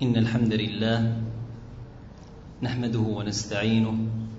إن الحمد لله نحمده ونستعينه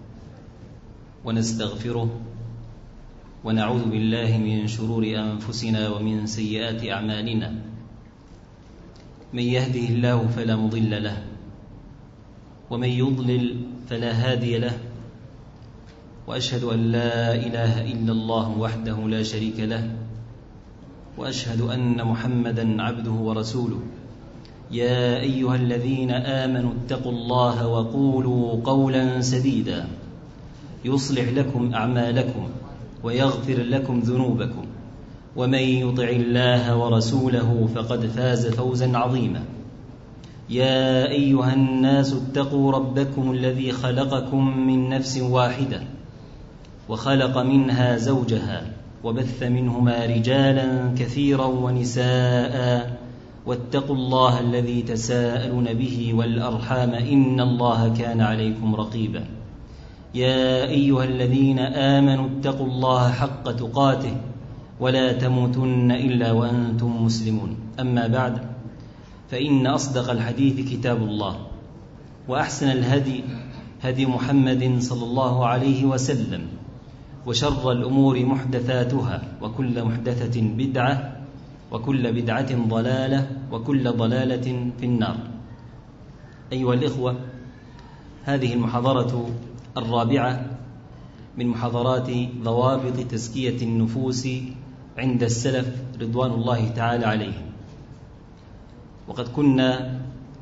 ونستغفره ونعوذ بالله من شرور أنفسنا ومن سيئات أعمالنا. من يهده الله فلا مضل له ومن يضلل فلا هادي له، وأشهد أن لا إله إلا الله وحده لا شريك له، وأشهد أن محمدا عبده ورسوله. يا أيها الذين آمنوا اتقوا الله وقولوا قولا سديدا يصلح لكم أعمالكم ويغفر لكم ذنوبكم، ومن يطع الله ورسوله فقد فاز فوزا عظيما. يا أيها الناس اتقوا ربكم الذي خلقكم من نفس واحدة وخلق منها زوجها وبث منهما رجالا كثيرا ونساء، واتقوا الله الذي تساءلون به والأرحام إن الله كان عليكم رقيبا. يا أيها الذين آمنوا اتقوا الله حق تقاته ولا تموتن إلا وأنتم مسلمون. أما بعد، فإن أصدق الحديث كتاب الله، وأحسن الهدي هدي محمد صلى الله عليه وسلم، وشر الأمور محدثاتها، وكل محدثة بدعة، وكل بدعة ضلالة، وكل ضلالة في النار. أيها الإخوة، هذه المحاضرة الرابعة من محاضرات ضوابط تزكية النفوس عند السلف رضوان الله تعالى عليهم. وقد كنا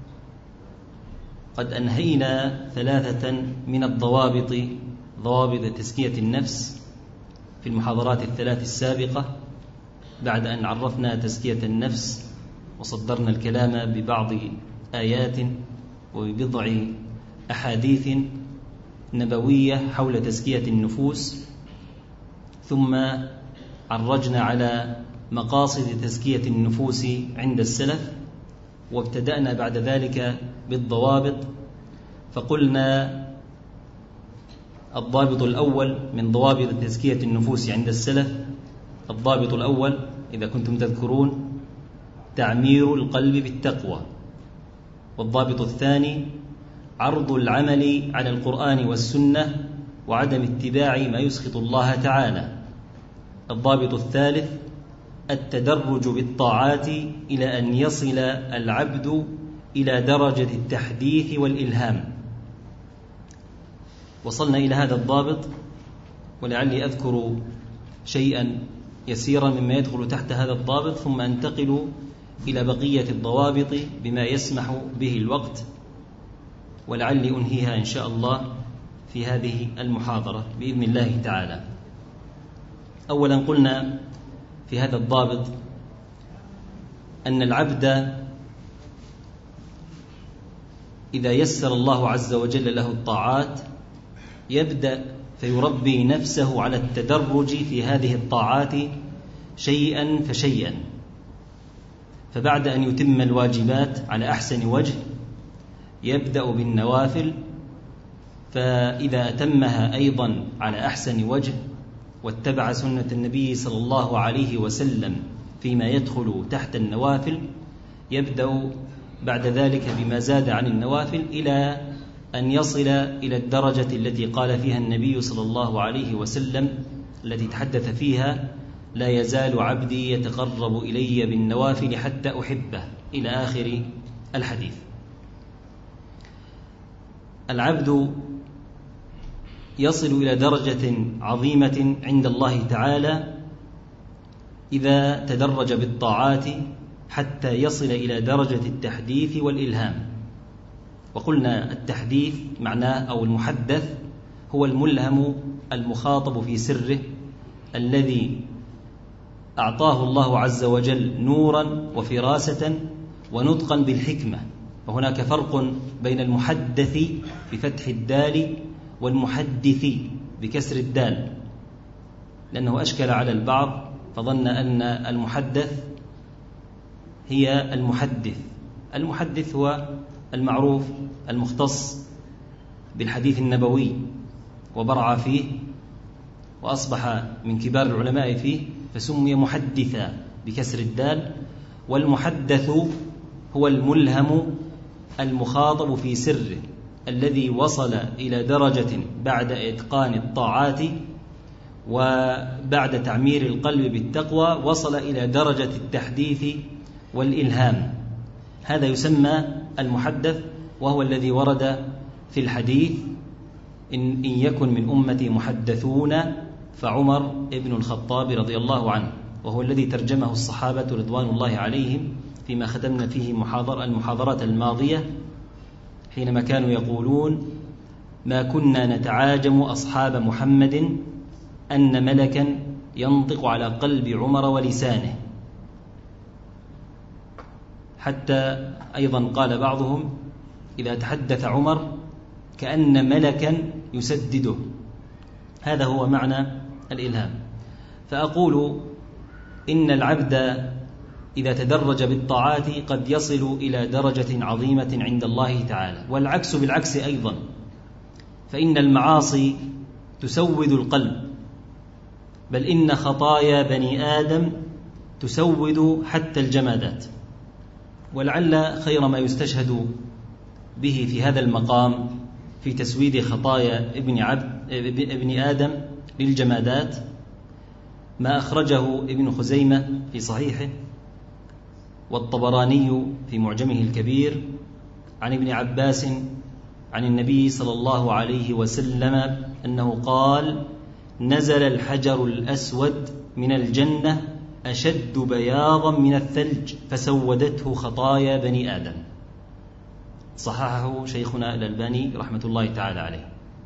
قد أنهينا ثلاثة من الضوابط، ضوابط تزكية النفس، في المحاضرات الثلاث السابقة، بعد أن عرفنا تزكية النفس وصدرنا الكلام ببعض آيات وببضع أحاديث نبوية حول تزكية النفوس، ثم عرجنا على مقاصد تزكية النفوس عند السلف، وابتدأنا بعد ذلك بالضوابط. فقلنا الضابط الأول من ضوابط تزكية النفوس عند السلف، الضابط الأول إذا كنتم تذكرون تعمير القلب بالتقوى. والضابط الثاني عرض العمل على القرآن والسنة وعدم اتباع ما يسخط الله تعالى. الضابط الثالث التدرج بالطاعات إلى أن يصل العبد إلى درجة التحديث والإلهام. وصلنا إلى هذا الضابط، ولعلي أذكر شيئا يسيرا مما يدخل تحت هذا الضابط، ثم أنتقل إلى بقية الضوابط بما يسمح به الوقت، ولعلي أنهيها إن شاء الله في هذه المحاضرة بإذن الله تعالى. أولا قلنا في هذا الضابط أن العبد إذا يسر الله عز وجل له الطاعات يبدأ فيربي نفسه على التدرج في هذه الطاعات شيئا فشيئا. فبعد أن يتم الواجبات على أحسن وجه يبدأ بالنوافل، فإذا أتمها أيضا على أحسن وجه واتبع سنة النبي صلى الله عليه وسلم فيما يدخل تحت النوافل، يبدأ بعد ذلك بما زاد عن النوافل إلى أن يصل إلى الدرجة التي قال فيها النبي صلى الله عليه وسلم، التي تحدث فيها: لا يزال عبدي يتقرب إلي بالنوافل حتى أحبه، إلى آخر الحديث. العبد يصل إلى درجة عظيمة عند الله تعالى إذا تدرج بالطاعات حتى يصل إلى درجة التحديث والإلهام. وقلنا التحديث معناه أو المحدث هو الملهم المخاطب في سره، الذي أعطاه الله عز وجل نورا وفراسة ونطقا بالحكمة. وهناك فرق بين المحدث بفتح الدال والمحدث بكسر الدال، لأنه أشكل على البعض فظن أن المحدث هي المحدث. المحدث هو المعروف المختص بالحديث النبوي وبرع فيه وأصبح من كبار العلماء فيه، فسمي محدثا بكسر الدال. والمحدث هو الملهم المخاطب في سره الذي وصل إلى درجة بعد إتقان الطاعات وبعد تعمير القلب بالتقوى وصل إلى درجة التحديث والإلهام، هذا يسمى المحدث، وهو الذي ورد في الحديث: إن يكن من أمتي محدثون فعمر ابن الخطاب رضي الله عنه، وهو الذي ترجمه الصحابة رضوان الله عليهم فيما ختمنا فيه المحاضرات الماضية، حينما كانوا يقولون: ما كنا نتعاجم أصحاب محمد أن ملكا ينطق على قلب عمر ولسانه. حتى أيضا قال بعضهم: إذا تحدث عمر كأن ملكا يسدده. هذا هو معنى الإلهام. فأقول إن العبد إذا تدرج بالطاعات قد يصل إلى درجة عظيمة عند الله تعالى، والعكس بالعكس أيضا، فإن المعاصي تسود القلب، بل إن خطايا بني آدم تسود حتى الجمادات. ولعل خير ما يستشهد به في هذا المقام في تسويد خطايا ابن آدم للجمادات ما أخرجه ابن خزيمة في صحيحه، والطبراني في معجمه الكبير، عن ابن عباس عن النبي صلى الله عليه وسلم أنه قال: نزل الحجر الأسود من الجنة أشد بياضا من الثلج فسودته خطايا بني آدم. صححه شيخنا الألباني رحمة الله تعالى عليه.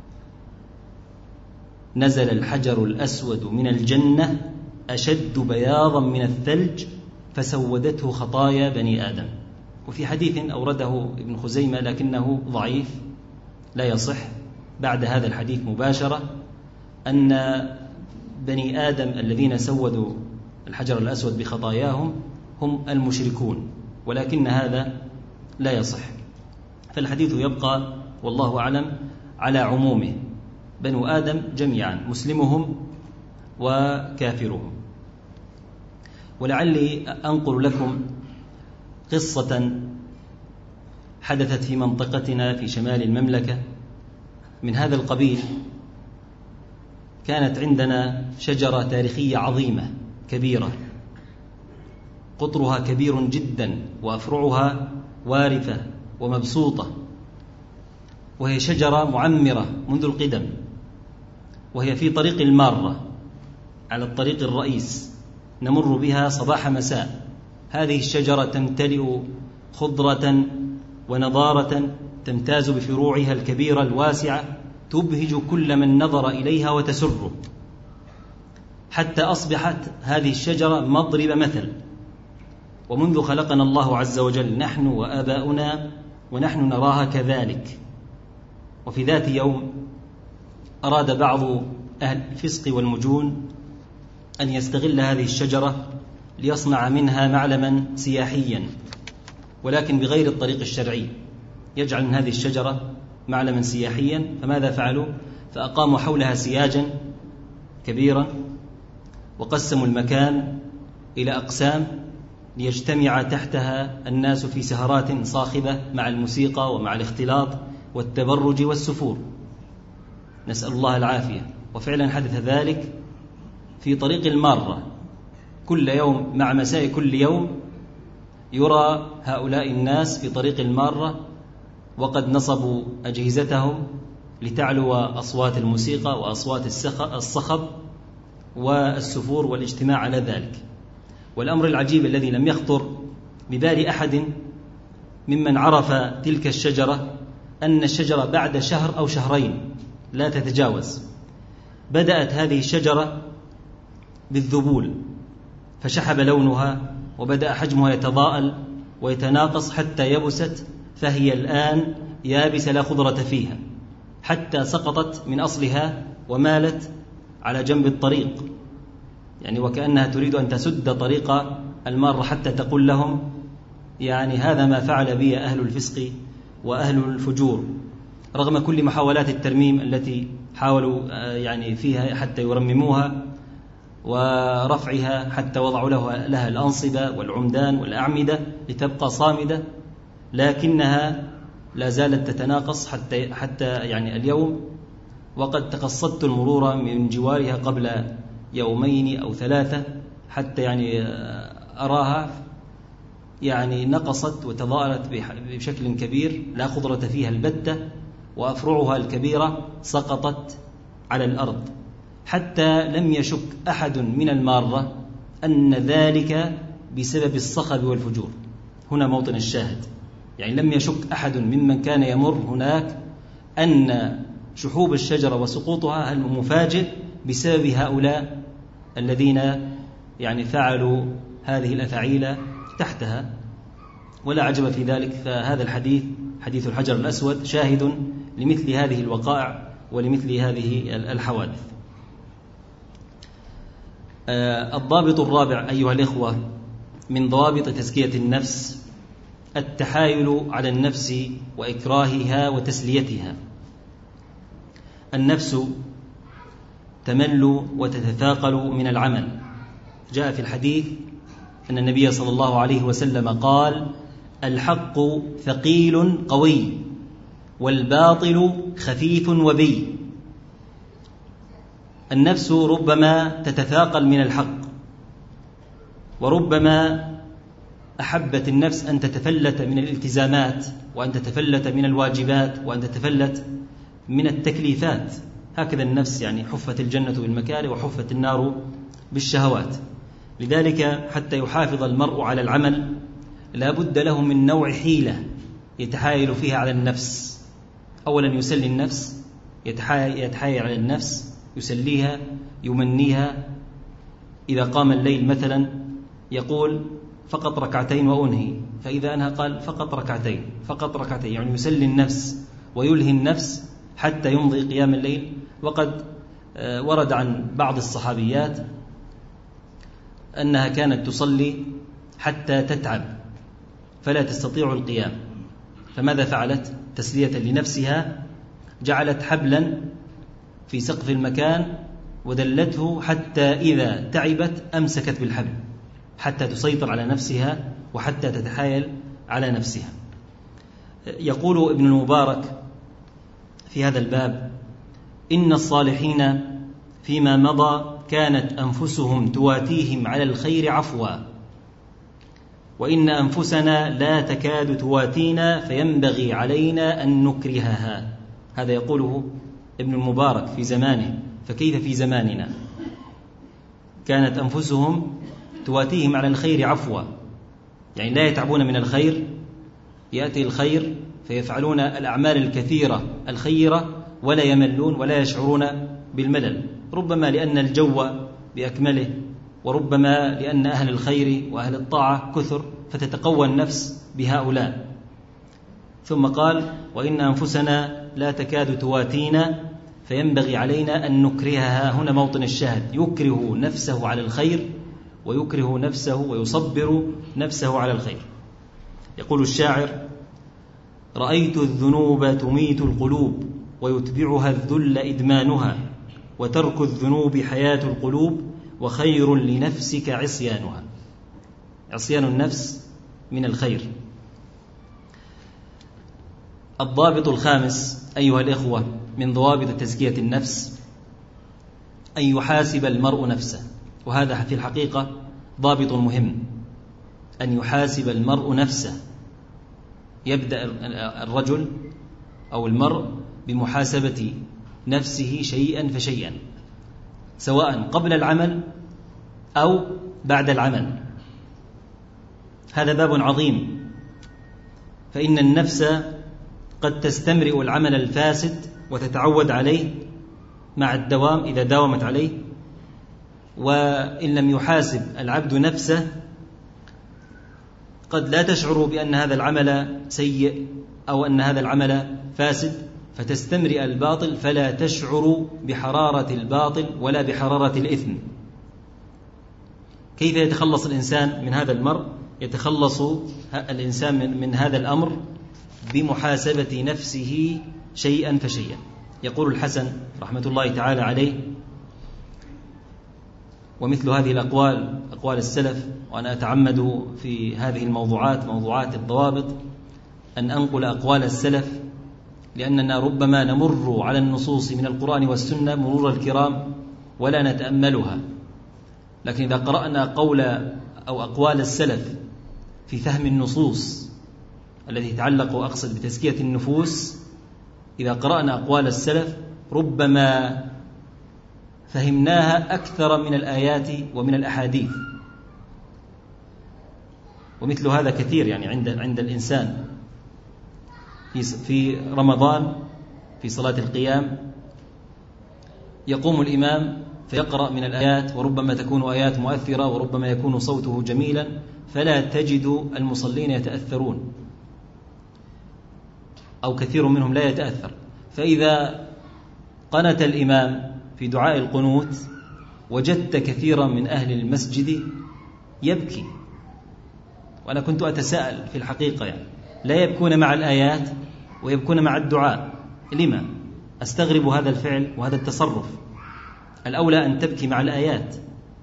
نزل الحجر الأسود من الجنة أشد بياضا من الثلج فسودته خطايا بني آدم. وفي حديث أورده ابن خزيمة لكنه ضعيف لا يصح بعد هذا الحديث مباشرة، أن بني آدم الذين سودوا الحجر الأسود بخطاياهم هم المشركون، ولكن هذا لا يصح. فالحديث يبقى والله أعلم على عمومه، بنو آدم جميعا، مسلمهم وكافرهم. ولعلي أنقل لكم قصة حدثت في منطقتنا في شمال المملكة من هذا القبيل. كانت عندنا شجرة تاريخية عظيمة كبيرة، قطرها كبير جدا وأفرعها وارفة ومبسوطة، وهي شجرة معمرة منذ القدم، وهي في طريق المارة على الطريق الرئيس، نمر بها صباح مساء. هذه الشجرة تمتلئ خضرة ونضارة، تمتاز بفروعها الكبيرة الواسعة، تبهج كل من نظر إليها وتسره، حتى أصبحت هذه الشجرة مضرب مثل. ومنذ خلقنا الله عز وجل نحن وآباؤنا ونحن نراها كذلك. وفي ذات يوم أراد بعض أهل الفسق والمجون أن يستغل هذه الشجرة ليصنع منها معلما سياحيا، ولكن بغير الطريق الشرعي، يجعل من هذه الشجرة معلما سياحيا. فماذا فعلوا؟ فأقاموا حولها سياجا كبيرا، وقسموا المكان إلى أقسام ليجتمع تحتها الناس في سهرات صاخبة مع الموسيقى ومع الاختلاط والتبرج والسفور، نسأل الله العافية. وفعلا حدث ذلك في طريق المارة، كل يوم مع مساء كل يوم يرى هؤلاء الناس في طريق المارة وقد نصبوا أجهزتهم لتعلو أصوات الموسيقى وأصوات الصخب والسفور والاجتماع على ذلك. والأمر العجيب الذي لم يخطر ببال أحد ممن عرف تلك الشجرة أن الشجرة بعد شهر أو شهرين لا تتجاوز بدأت هذه الشجرة بالذبول، فشحب لونها وبدأ حجمها يتضاءل ويتناقص حتى يبست، فهي الآن يابسة لا خضرة فيها، حتى سقطت من أصلها ومالت على جنب الطريق، يعني وكأنها تريد أن تسد طريق المارة حتى تقول لهم يعني هذا ما فعل بي أهل الفسق وأهل الفجور، رغم كل محاولات الترميم التي حاولوا يعني فيها حتى يرمموها ورفعها، حتى وضعوا لها الأنصبة والعمدان والأعمدة لتبقى صامدة، لكنها لا زالت تتناقص حتى يعني اليوم، وقد تقصدت المرور من جوارها قبل 2 أو 3 حتى يعني أراها يعني نقصت وتضاءلت بشكل كبير، لا خضرة فيها البتة، وأفرعها الكبيرة سقطت على الأرض، حتى لم يشك أحد من المارة أن ذلك بسبب الصخب والفجور. هنا موطن الشاهد، يعني لم يشك أحد ممن كان يمر هناك أن شحوب الشجرة وسقوطها المفاجئ بسبب هؤلاء الذين يعني فعلوا هذه الأفعيل تحتها، ولا عجب في ذلك. فهذا الحديث، حديث الحجر الأسود، شاهد لمثل هذه الوقائع ولمثل هذه الحوادث. الضابط الرابع أيها الإخوة من ضوابط تزكية النفس التحايل على النفس وإكراهها وتسليتها. النفس تمل وتتثاقل من العمل. جاء في الحديث أن النبي صلى الله عليه وسلم قال: الحق ثقيل قوي والباطل خفيف وبي. النفس ربما تتثاقل من الحق، وربما أحبت النفس أن تتفلت من الالتزامات، وأن تتفلت من الواجبات، وأن تتفلت من التكليفات. هكذا النفس، يعني حفت الجنة بالمكاره وحفت النار بالشهوات. لذلك حتى يحافظ المرء على العمل لا بد له من نوع حيلة يتحايل فيها على النفس. أولا يسلي النفس، يتحايل على النفس، يسليها، يمنيها. إذا قام الليل مثلا يقول فقط 2 وأنهي، فإذا أنهى قال فقط 2 فقط 2، يعني يسلي النفس ويلهي النفس حتى يمضي قيام الليل. وقد ورد عن بعض الصحابيات أنها كانت تصلي حتى تتعب فلا تستطيع القيام، فماذا فعلت؟ تسلية لنفسها جعلت حبلا في سقف المكان ودلته حتى إذا تعبت أمسكت بالحبل حتى تسيطر على نفسها وحتى تتحايل على نفسها. يقول ابن المبارك في هذا الباب: إن الصالحين فيما مضى كانت أنفسهم تواتيهم على الخير عفوا، وإن أنفسنا لا تكاد تواتينا فينبغي علينا أن نكرهها. هذا يقوله ابن المبارك في زمانه، فكيف في زماننا؟ كانت أنفسهم تواتيهم على الخير عفوا، يعني لا يتعبون من الخير، يأتي الخير فيفعلون الأعمال الكثيرة الخيرة ولا يملون ولا يشعرون بالملل، ربما لأن الجو بأكمله، وربما لأن أهل الخير وأهل الطاعة كثر فتتقوى النفس بهؤلاء. ثم قال: وإن أنفسنا لا تكاد تواتينا فينبغي علينا أن نكرهها. هنا موطن الشاهد، يكره نفسه على الخير ويكره نفسه ويصبر نفسه على الخير. يقول الشاعر: رأيت الذنوب تميت القلوب ويتبعها الذل إدمانها، وترك الذنوب حياة القلوب وخير لنفسك عصيانها. عصيان النفس من الخير. الضابط الخامس أيها الإخوة من ضوابط تزكية النفس أن يحاسب المرء نفسه، وهذا في الحقيقة ضابط مهم، أن يحاسب المرء نفسه. يبدأ الرجل أو المرء بمحاسبة نفسه شيئا فشيئا، سواء قبل العمل أو بعد العمل. هذا باب عظيم، فإن النفس قد تستمرئ العمل الفاسد وتتعود عليه مع الدوام إذا داومت عليه، وإن لم يحاسب العبد نفسه قد لا تشعر بأن هذا العمل سيء أو أن هذا العمل فاسد، فتستمرئ الباطل فلا تشعر بحرارة الباطل ولا بحرارة الإثم. كيف يتخلص الإنسان من هذا المرء؟ يتخلص الإنسان من هذا الأمر بمحاسبة نفسه شيئا فشيئا. يقول الحسن رحمة الله تعالى عليه، ومثل هذه الأقوال أقوال السلف، وأنا أتعمد في هذه الموضوعات موضوعات الضوابط أن أنقل أقوال السلف، لأننا ربما نمر على النصوص من القرآن والسنة مرور الكرام ولا نتأملها، لكن إذا قرأنا قول أو أقوال السلف في فهم النصوص التي تتعلق أقصد بتزكية النفوس، إذا قرأنا أقوال السلف ربما فهمناها أكثر من الآيات ومن الأحاديث. ومثل هذا كثير يعني عند الإنسان في رمضان في صلاة القيام يقوم الإمام فيقرأ من الآيات، وربما تكون آيات مؤثرة وربما يكون صوته جميلا، فلا تجد المصلين يتأثرون أو كثير منهم لا يتأثر. فإذا قنت الإمام في دعاء القنوت وجدت كثيرا من أهل المسجد يبكي، وأنا كنت أتساءل في الحقيقة يعني لا يبكون مع الآيات ويبكون مع الدعاء، لما؟ أستغرب هذا الفعل وهذا التصرف. الأولى أن تبكي مع الآيات.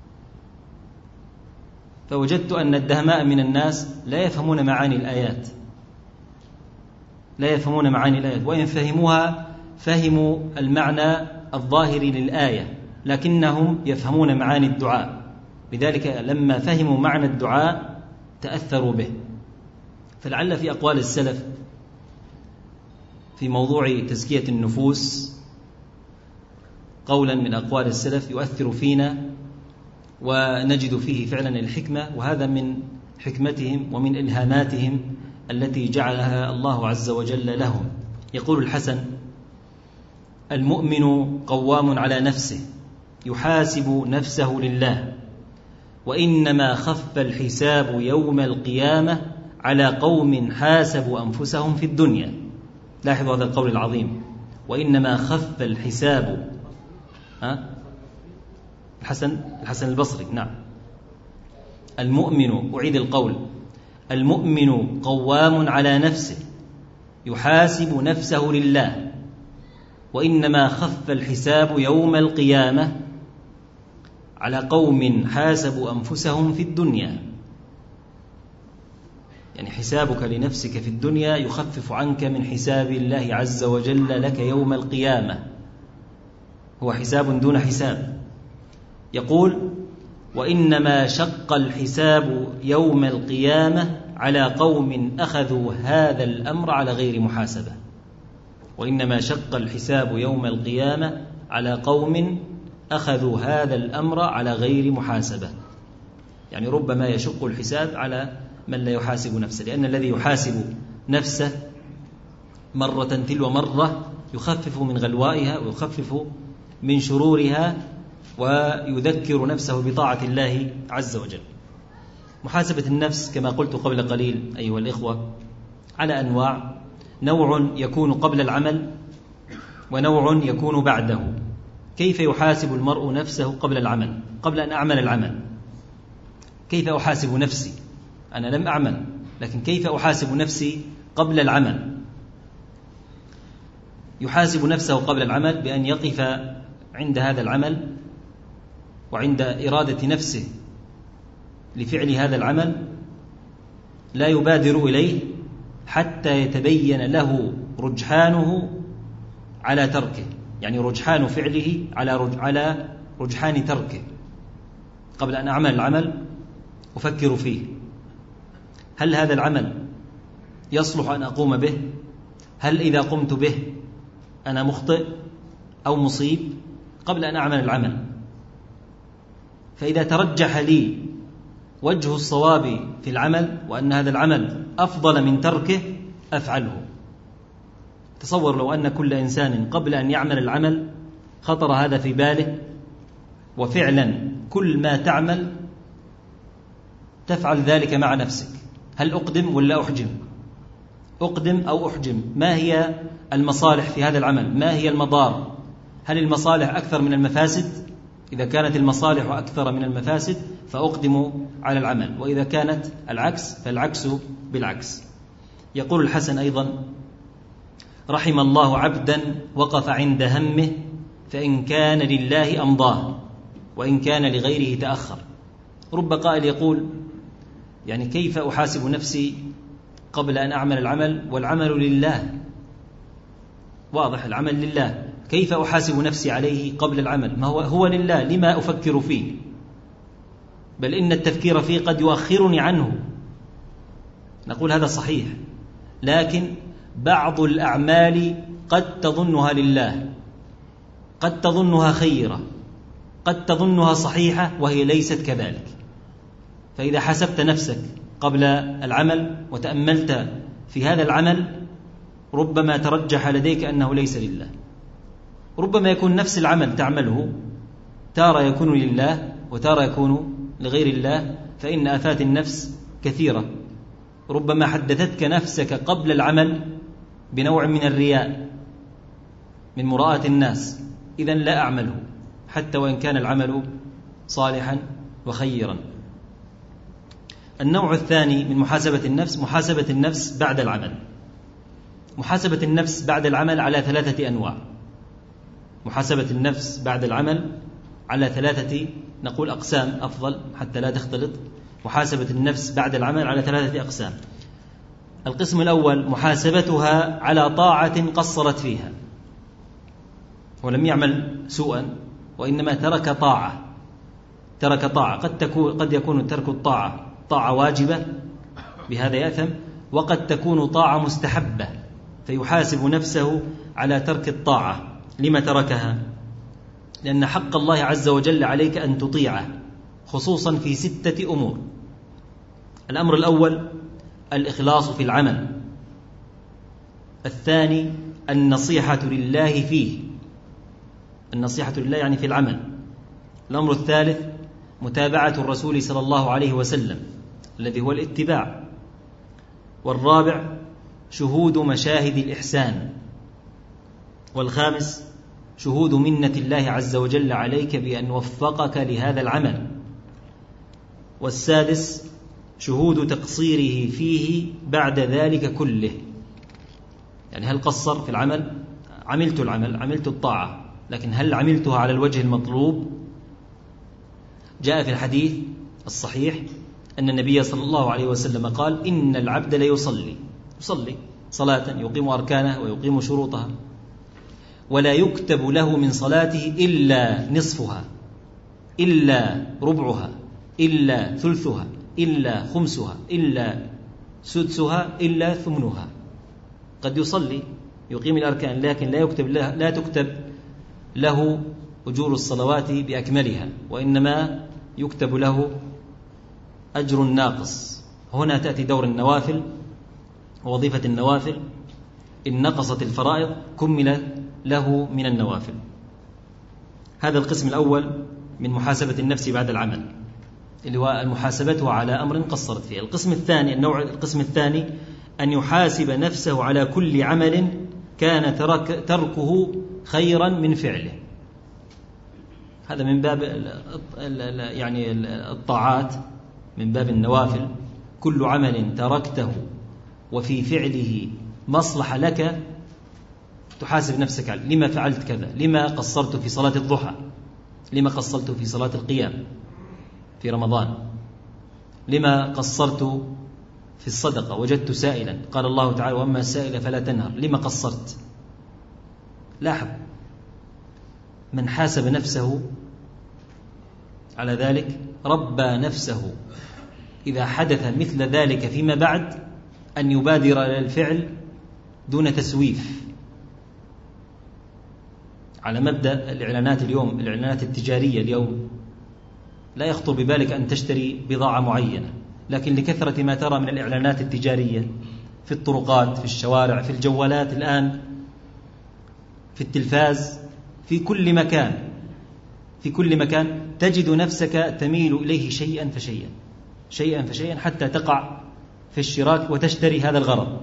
فوجدت أن الدهماء من الناس لا يفهمون معاني الآيات، وإن فهموها فهموا المعنى الظاهر للآية، لكنهم يفهمون معاني الدعاء، لذلك لما فهموا معنى الدعاء تأثروا به. فلعل في أقوال السلف في موضوع تزكية النفوس قولا من أقوال السلف يؤثر فينا ونجد فيه فعلا الحكمة، وهذا من حكمتهم ومن إلهاماتهم التي جعلها الله عز وجل لهم. يقول الحسن: المؤمن قوام على نفسه يحاسب نفسه لله، وإنما خف الحساب يوم القيامة على قوم حاسبوا أنفسهم في الدنيا. لاحظوا هذا القول العظيم، وإنما خف الحساب. الحسن البصري، نعم. المؤمن، أعيد القول، المؤمن قوام على نفسه يحاسب نفسه لله، وإنما خف الحساب يوم القيامة على قوم حاسبوا أنفسهم في الدنيا. يعني حسابك لنفسك في الدنيا يخفف عنك من حساب الله عز وجل لك يوم القيامة، هو حساب دون حساب. يقول: وإنما شق الحساب يوم القيامة على قوم أخذوا هذا الأمر على غير محاسبة. وإنما شق الحساب يوم القيامة على قوم أخذوا هذا الأمر على غير محاسبة. يعني ربما يشق الحساب على من لا يحاسب نفسه، لأن الذي يحاسب نفسه مرة تلو مرة يخفف من غلوائها ويخفف من شرورها ويذكر نفسه بطاعة الله عز وجل. محاسبة النفس كما قلت قبل قليل أيها الإخوة على أنواع: نوع يكون قبل العمل، ونوع يكون بعده. كيف يحاسب المرء نفسه قبل العمل؟ قبل أن أعمل العمل كيف أحاسب نفسي؟ أنا لم أعمل، لكن كيف أحاسب نفسي قبل العمل؟ يحاسب نفسه قبل العمل بأن يقف عند هذا العمل وعند إرادة نفسه لفعل هذا العمل، لا يبادر إليه حتى يتبين له رجحانه على تركه، يعني رجحان فعله على رجحان تركه. قبل أن أعمل العمل أفكر فيه، هل هذا العمل يصلح أن أقوم به؟ هل إذا قمت به أنا مخطئ أو مصيب؟ قبل أن أعمل العمل. فإذا ترجح لي وجه الصواب في العمل وأن هذا العمل أفضل من تركه أفعله. تصور لو أن كل إنسان قبل أن يعمل العمل خطر هذا في باله، وفعلا كل ما تعمل تفعل ذلك مع نفسك: هل أقدم ولا أحجم؟ أقدم أو أحجم؟ ما هي المصالح في هذا العمل؟ ما هي المضار؟ هل المصالح أكثر من المفاسد؟ إذا كانت المصالح أكثر من المفاسد فأقدم على العمل، وإذا كانت العكس فالعكس بالعكس. يقول الحسن أيضا: رحم الله عبدا وقف عند همه، فإن كان لله أمضاه وإن كان لغيره تأخر. رب قائل يقول: يعني كيف أحاسب نفسي قبل أن أعمل العمل، والعمل لله، واضح، العمل لله، كيف أحاسب نفسي عليه قبل العمل؟ ما هو لله، لما أفكر فيه؟ بل إن التفكير فيه قد يؤخرني عنه. نقول هذا صحيح، لكن بعض الأعمال قد تظنها لله، قد تظنها خيرة، قد تظنها صحيحة وهي ليست كذلك. فإذا حسبت نفسك قبل العمل وتأملت في هذا العمل، ربما ترجح لديك أنه ليس لله. ربما يكون نفس العمل تعمله تارة يكون لله وتارة يكون لغير الله، فإن آفات النفس كثيرة. ربما حدثتك نفسك قبل العمل بنوع من الرياء، من مراءة الناس، إذن لا أعمله حتى وإن كان العمل صالحا وخيرا. النوع الثاني من محاسبة النفس، محاسبة النفس بعد العمل. محاسبة النفس بعد العمل على 3 أنواع. محاسبة النفس بعد العمل على 3، نقول أقسام أفضل حتى لا تختلط. محاسبة النفس بعد العمل على 3 أقسام. القسم الأول قسمتها على طاعة قصرت فيها، ولم يعمل سوءا وإنما ترك طاعة. قد يكون ترك الطاعة طاعة واجبة بهذا يأثم، وقد تكون طاعة مستحبة فيحاسب نفسه على ترك الطاعة. لما تركها؟ لأن حق الله عز وجل عليك أن تطيعه، خصوصا في 6 أمور. الأمر الأول الإخلاص في العمل. الثاني النصيحة لله فيه، النصيحة لله يعني في العمل. الأمر الثالث متابعة الرسول صلى الله عليه وسلم الذي هو الاتباع. والرابع شهود مشاهد الإحسان. والخامس شهود منة الله عز وجل عليك بأن وفقك لهذا العمل. والسادس شهود تقصيره فيه بعد ذلك كله. يعني هل قصر في العمل؟ عملت الطاعة، لكن هل عملتها على الوجه المطلوب؟ جاء في الحديث الصحيح أن النبي صلى الله عليه وسلم قال: إن العبد ليصلي صلاة يقيم أركانها ويقيم شروطها، ولا يكتب له من صلاته إلا نصفها، إلا ربعها، إلا ثلثها، إلا خمسها، إلا سدسها، إلا ثمنها. قد يصلي يقيم الأركان، لكن لا تكتب له أجور الصلوات بأكملها، وإنما يكتب له أجر ناقص. هنا تأتي دور النوافل ووظيفة النوافل. إن نقصت الفرائض كمل له من النوافل. هذا القسم الأول من محاسبة النفس بعد العمل، اللي هو محاسبته على أمر قصرت فيه. القسم الثاني أن يحاسب نفسه على كل عمل كان تركه خيرا من فعله. هذا من باب يعني الطاعات، من باب النوافل. كل عمل تركته وفي فعله مصلحة لك تحاسب نفسك عليه. لما فعلت كذا؟ لما قصرت في صلاة الضحى؟ لما قصرت في صلاة القيام في رمضان؟ لما قصرت في الصدقة؟ وجدت سائلا قال الله تعالى: وأما السائل فلا تنهر. لما قصرت؟ لاحظ، من حاسب نفسه على ذلك ربى نفسه إذا حدث مثل ذلك فيما بعد أن يبادر إلى الفعل دون تسويف. على مبدأ الإعلانات اليوم، الإعلانات التجارية اليوم، لا يخطر ببالك أن تشتري بضاعة معينة، لكن لكثرة ما ترى من الإعلانات التجارية في الطرقات، في الشوارع، في الجوالات الآن، في التلفاز، في كل مكان تجد نفسك تميل إليه شيئا فشيئا حتى تقع في الشراك وتشتري هذا الغرض.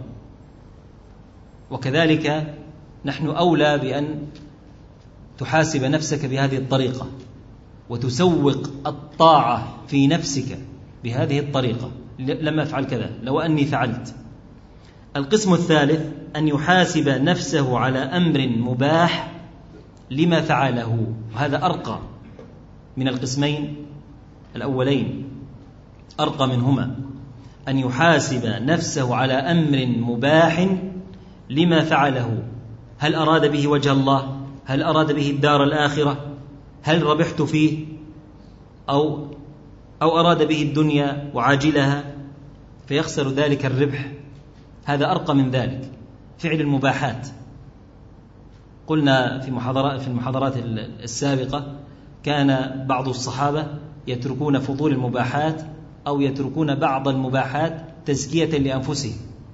وكذلك نحن أولى بأن تحاسب نفسك بهذه الطريقة وتسوق الطاعة في نفسك بهذه الطريقة. لما أفعل كذا، لو أني فعلت. القسم الثالث أن يحاسب نفسه على أمر مباح لما فعله. هذا أرقى من القسمين الأولين، أرقى منهما. أن يحاسب نفسه على أمر مباح لما فعله، هل أراد به وجه الله؟ هل أراد به الدار الآخرة؟ هل ربحت فيه أو أراد به الدنيا وعاجلها فيخسر ذلك الربح؟ هذا أرقى من ذلك، فعل المباحات. قلنا في المحاضرات السابقة كان بعض الصحابة يتركون فضول المباحات أو يتركون بعض المباحات تزكية لأنفسهم،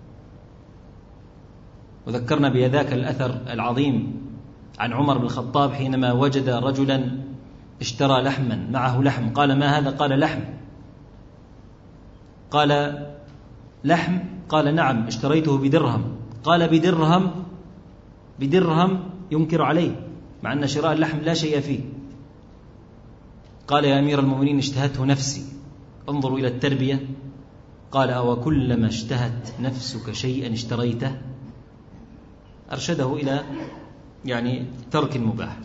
وذكرنا بذاك الأثر العظيم عن عمر بن الخطاب حينما وجد رجلا اشترى لحما معه لحم، قال: ما هذا؟ قال: لحم. قال: لحم؟ قال: نعم، اشتريته بدرهم. قال: بدرهم ينكر عليه، مع أن شراء اللحم لا شيء فيه. قال: يا أمير المؤمنين، اشتهته نفسي. انظروا إلى التربية. قال: أو كلما اشتهت نفسك شيئا اشتريته؟ أرشده إلى ترك المباح.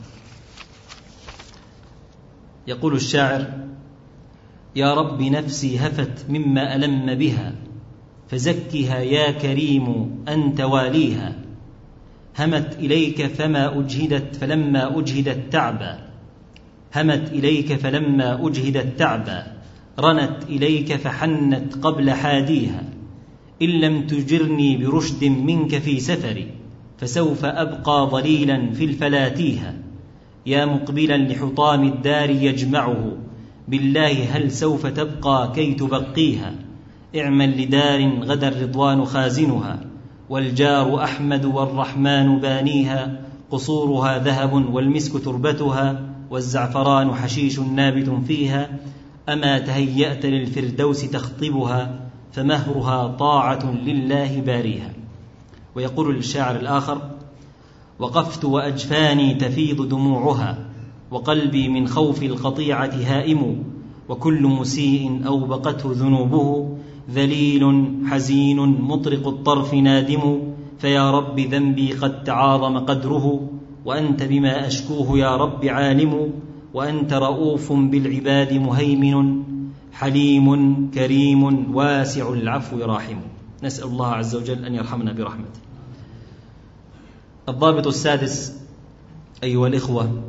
يقول الشاعر: يا رب نفسي هفت مما ألم بها، فزكها يا كريم أنت واليها. همت إليك فلما أجهدت تعبا، همت إليك فلما أجهدت تعبا، رنت إليك فحنت قبل حاديها. إن لم تجرني برشد منك في سفري، فسوف أبقى ضليلا في الفلاتيها. يا مقبلا لحطام الدار يجمعه، بالله هل سوف تبقى كي تبقيها. اعمل لدار غدا الرضوان خازنها، والجار أحمد والرحمن بانيها. قصورها ذهب والمسك تربتها، والزعفران حشيش نابت فيها. أما تهيأت للفردوس تخطبها، فمهرها طاعة لله باريها. ويقول الشاعر الآخر: وقفت وأجفاني تفيض دموعها، وقلبي من خوف القطيعة هائم. وكل مسيء أوبقته ذنوبه، ذليل حزين مطرق الطرف نادم. فيا رب ذنبي قد تعاظم قدره، وأنت بما أشكوه يا رب عالم. وأنت رؤوف بالعباد مهيمن، حليم كريم واسع العفو راحم. نسأل الله عز وجل أن يرحمنا برحمته. الضابط السادس أيها الإخوة: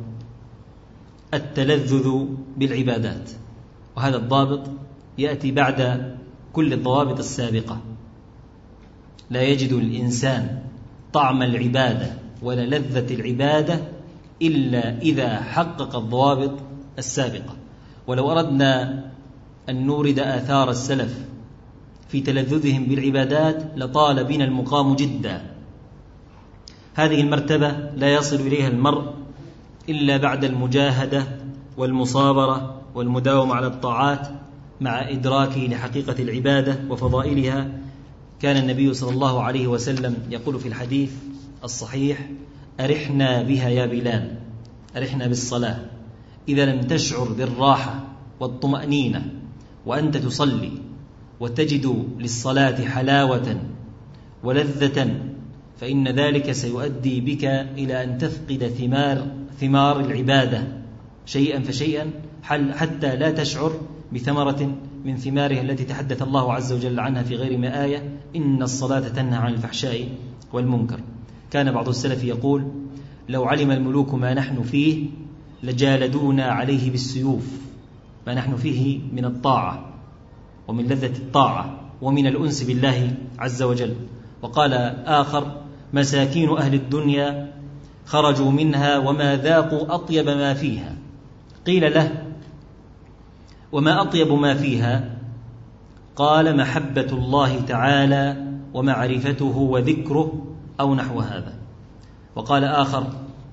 التلذذ بالعبادات. وهذا الضابط يأتي بعد كل الضوابط السابقة. لا يجد الإنسان طعم العبادة ولا لذة العبادة إلا إذا حقق الضوابط السابقة. ولو أردنا أن نورد آثار السلف في تلذذهم بالعبادات لطال بنا المقام جدا. هذه المرتبة لا يصل إليها المرء إلا بعد المجاهدة والمصابرة والمداومة على الطاعات مع إدراكه لحقيقة العبادة وفضائلها. كان النبي صلى الله عليه وسلم يقول في الحديث الصحيح: أرحنا بها يا بلال، أرحنا بالصلاة. إذا لم تشعر بالراحة والطمأنينة وأنت تصلي وتجد للصلاة حلاوة ولذة، فإن ذلك سيؤدي بك إلى أن تفقد ثمار العبادة شيئا فشيئا، حتى لا تشعر بثمرة من ثمارها التي تحدث الله عز وجل عنها في غير ما آية: إن الصلاة تنهى عن الفحشاء والمنكر. كان بعض السلف يقول: لو علم الملوك ما نحن فيه لجالدونا عليه بالسيوف. ما نحن فيه من الطاعة ومن لذة الطاعة ومن الأنس بالله عز وجل. وقال آخر: مساكين أهل الدنيا خرجوا منها وما ذاقوا أطيب ما فيها. قيل له: وما أطيب ما فيها؟ قال: محبة الله تعالى ومعرفته وذكره، أو نحو هذا. وقال آخر: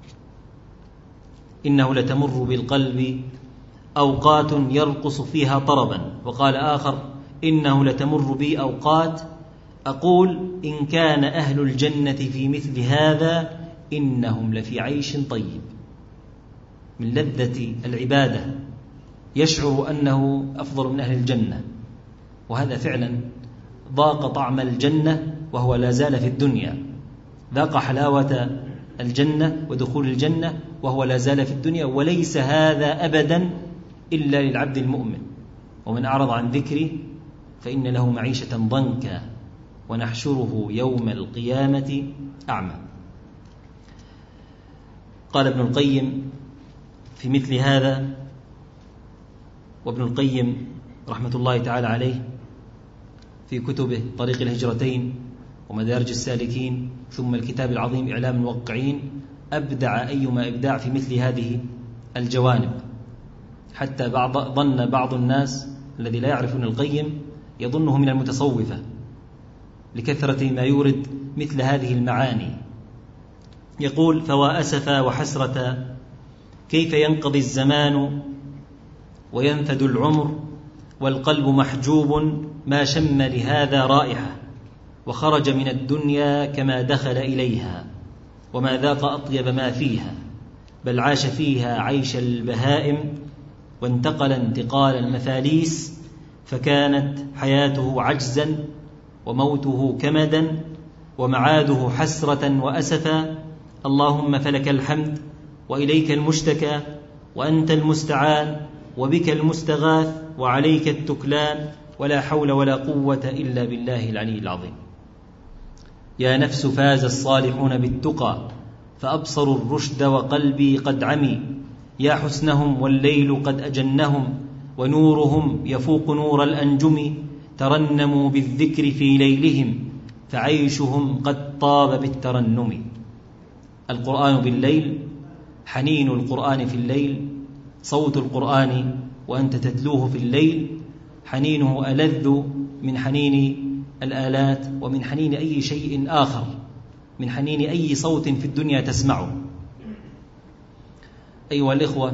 إنه لتمر بالقلب أوقات يرقص فيها طربا. وقال آخر: إنه لتمر بي أوقات أقول إن كان أهل الجنة في مثل هذا إنهم لفي عيش طيب. من لذة العبادة يشعر أنه أفضل من أهل الجنة، وهذا فعلا ضاق طعم الجنة وهو لا زال في الدنيا، ذاق حلاوة الجنة ودخول الجنة وهو لا زال في الدنيا. وليس هذا أبدا إلا للعبد المؤمن. ومن أعرض عن ذكري فإن له معيشة ضنكا ونحشره يوم القيامة أعمى. قال ابن القيم في مثل هذا، وابن القيم رحمة الله تعالى عليه في كتبه طريق الهجرتين ومدارج السالكين ثم الكتاب العظيم إعلام الموقعين أبدع أيما إبداع في مثل هذه الجوانب، حتى ظن بعض الناس الذي لا يعرفون القيم يظنه من المتصوفة لكثرة ما يورد مثل هذه المعاني. يقول: فوا أسفا وحسرة كيف ينقضي الزمان وينفد العمر والقلب محجوب ما شم لهذا رائحة وخرج من الدنيا كما دخل إليها وما ذاق أطيب ما فيها بل عاش فيها عيش البهائم وانتقل انتقال المفاليس فكانت حياته عجزا وموته كمدا ومعاده حسرة وأسفا. اللهم فلك الحمد وإليك المشتكى وأنت المستعان وبك المستغاث وعليك التكلان ولا حول ولا قوة إلا بالله العلي العظيم. يا نفس فاز الصالحون بالتقى فأبصروا الرشد وقلبي قد عمي يا حسنهم والليل قد أجنهم ونورهم يفوق نور الأنجم ترنموا بالذكر في ليلهم فعيشهم قد طاب بالترنم. القرآن بالليل، حنين القرآن في الليل، صوت القرآن وأنت تتلوه في الليل حنينه ألذ من حنين الآلات ومن حنين أي شيء آخر، من حنين أي صوت في الدنيا تسمعه. أيها الإخوة،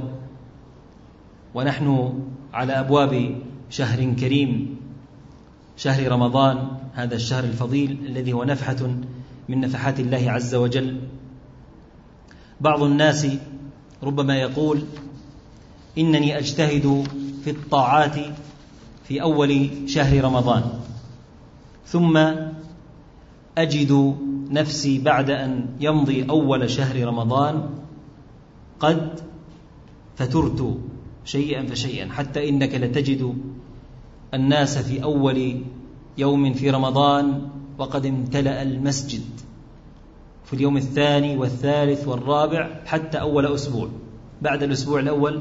ونحن على أبواب شهر كريم، شهر رمضان، هذا الشهر الفضيل الذي هو نفحة من نفحات الله عز وجل. بعض الناس ربما يقول: إنني أجتهد في الطاعات في أول شهر رمضان ثم أجد نفسي بعد أن يمضي أول شهر رمضان قد فترت شيئا فشيئا، حتى إنك لتجد الناس في أول يوم في رمضان وقد امتلأ المسجد في اليوم الثاني والثالث والرابع حتى أول أسبوع. بعد الأسبوع الأول